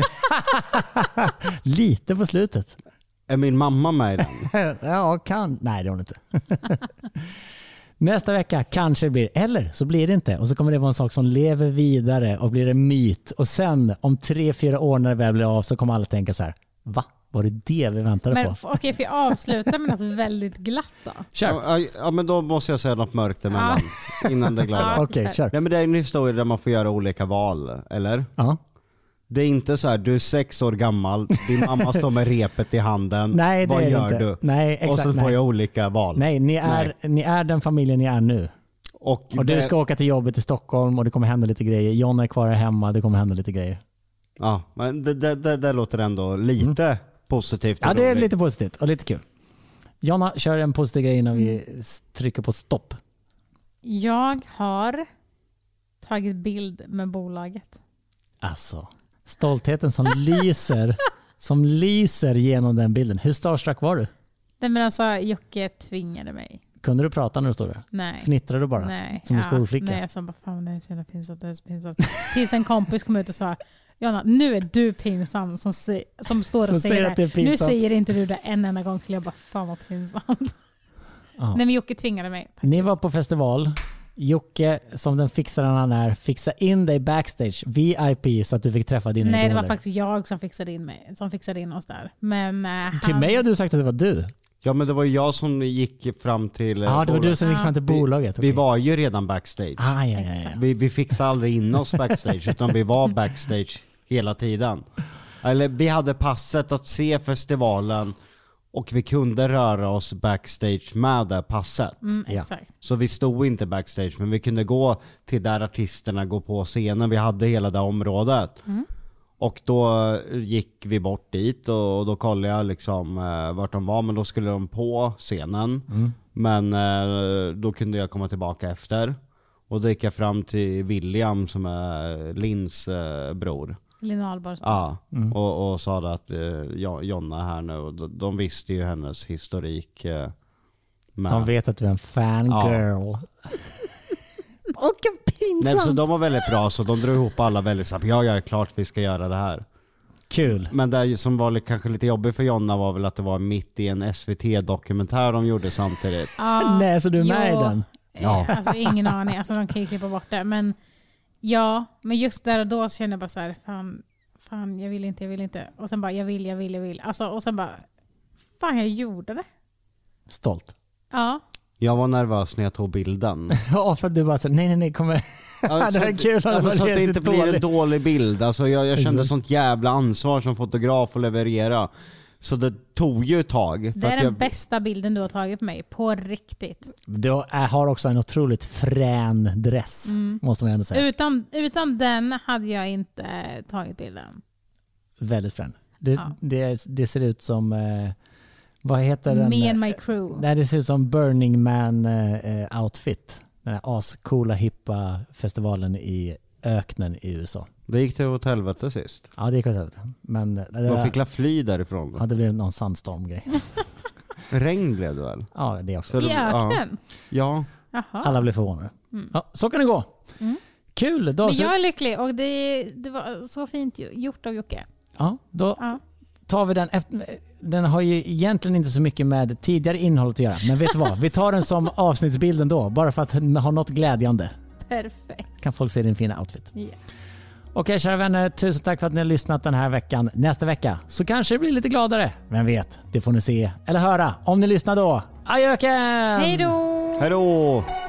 Lite på slutet. Är min mamma med i den? Ja, kan. Nej, det är hon inte. Nästa vecka kanske det blir, eller så blir det inte. Och så kommer det vara en sak som lever vidare och blir en myt. Och sen om 3-4 år när det väl blir av så kommer alla tänka så här, va? Var det vi väntade på? Okej, för jag avslutar med något väldigt glatt då. Kör. Ja, men då måste jag säga något mörkt emellan. Innan det glada. Okej, kör. Nej, men det är en historia där man får göra olika val, eller? Ja. Det är inte så här, du är 6 år gammal, din mamma står med repet i handen. Nej, det vad är gör inte. du? Nej, exakt, och så får jag olika val. Nej, ni är den familjen ni är nu. Och du ska åka till jobbet i Stockholm och det kommer hända lite grejer. John är kvar hemma, det kommer hända lite grejer. Ja, men det låter ändå lite positivt. Ja, det är lite positivt och lite kul. Jonna, kör en positiv grej innan vi trycker på stopp. Jag har tagit bild med bolaget. Alltså, stoltheten som lyser genom den bilden. Hur starstruck var du? Nej, men alltså, Jocke tvingade mig. Kunde du prata när du stod där? Nej. Fnittrade du bara? Nej. Som en skolflicka? Nej, jag sa bara, fan det är så jävla pinsamt, det är så pinsamt. Tills en kompis kom ut och sa, Jonna, nu är du pinsam som står och säger det. Nu säger inte du det en enda gång till. Jag bara, fan vad pinsamt. Nej, men Jocke tvingade mig. Ni var på festival. Jocke, som den fixaren han är, fixade in dig backstage, VIP, så att du fick träffa dina idoler. Nej, det var faktiskt jag som fixade in oss där. Men till mig har du sagt att det var du. Ja, men det var ju jag som gick fram till... Ja, det var du som gick fram till bolaget. Vi var ju redan backstage. Ja. Vi fixade aldrig in oss backstage, utan vi var backstage hela tiden. Eller vi hade passet att se festivalen och vi kunde röra oss backstage med det passet. Exakt. Så vi stod inte backstage, men vi kunde gå till där artisterna går på scenen. Vi hade hela det området. Och då gick vi bort dit och då kollade jag liksom vart de var, men då skulle de på scenen. Men då kunde jag komma tillbaka efter. Och då gick jag fram till William som är Lins bror. Linn Ahlborgs. Ja, och sa att Jonna är här nu. Och de visste ju hennes historik. De vet att du är en fangirl. Ja. Och pinsamt. Nej, så de var väldigt bra, så de drog ihop alla väldigt snabbt. Ja, klart vi ska göra det här. Kul. Men det som var kanske lite jobbigt för Jonna var väl att det var mitt i en SVT-dokumentär de gjorde samtidigt. Nej, så du är med i den? Ja. Alltså ingen aning, alltså de kan ju klippa bort det. Men just där och då så kände jag bara så här, fan jag vill inte. Och sen bara jag vill. Alltså, och sen bara, fan jag gjorde det. Stolt. Ja. Jag var nervös när jag tog bilden. Ja, för du bara så nej, kommer... Alltså, det är kul. Så att det inte blir en dålig bild. Alltså jag kände sånt jävla ansvar som fotograf att leverera. Så det tog ju ett tag. Det är den bästa bilden du har tagit på mig, på riktigt. Du har också en otroligt frän dress, måste man ändå säga. Utan den hade jag inte tagit bilden. Väldigt frän. Det ser ut som... vad heter den? Me and my crew. Nej, det ser ut som Burning Man outfit. Den här ascoola hippa festivalen i öknen i USA. Det gick till åt helvete sist. Ja, det gick åt helvete. Men de fick la fly därifrån. Ja, det blev någon sandstormgrej. Regn blev det väl? Ja, det också. I öknen? Ja. Jaha. Alla blev förvånade. Ja, så kan det gå. Kul. Men jag är lycklig och det var så fint gjort av Jocke. Ja, då tar vi den. Den har ju egentligen inte så mycket med tidigare innehåll att göra. Men vet du vad? Vi tar den som avsnittsbilden då. Bara för att ha något glädjande. Perfekt. Kan folk se din fina outfit. Yeah. Okej, kära vänner. Tusen tack för att ni har lyssnat den här veckan. Nästa vecka så kanske det blir lite gladare. Vem vet? Det får ni se eller höra om ni lyssnar då. Adjöken! Hej då! Hej då!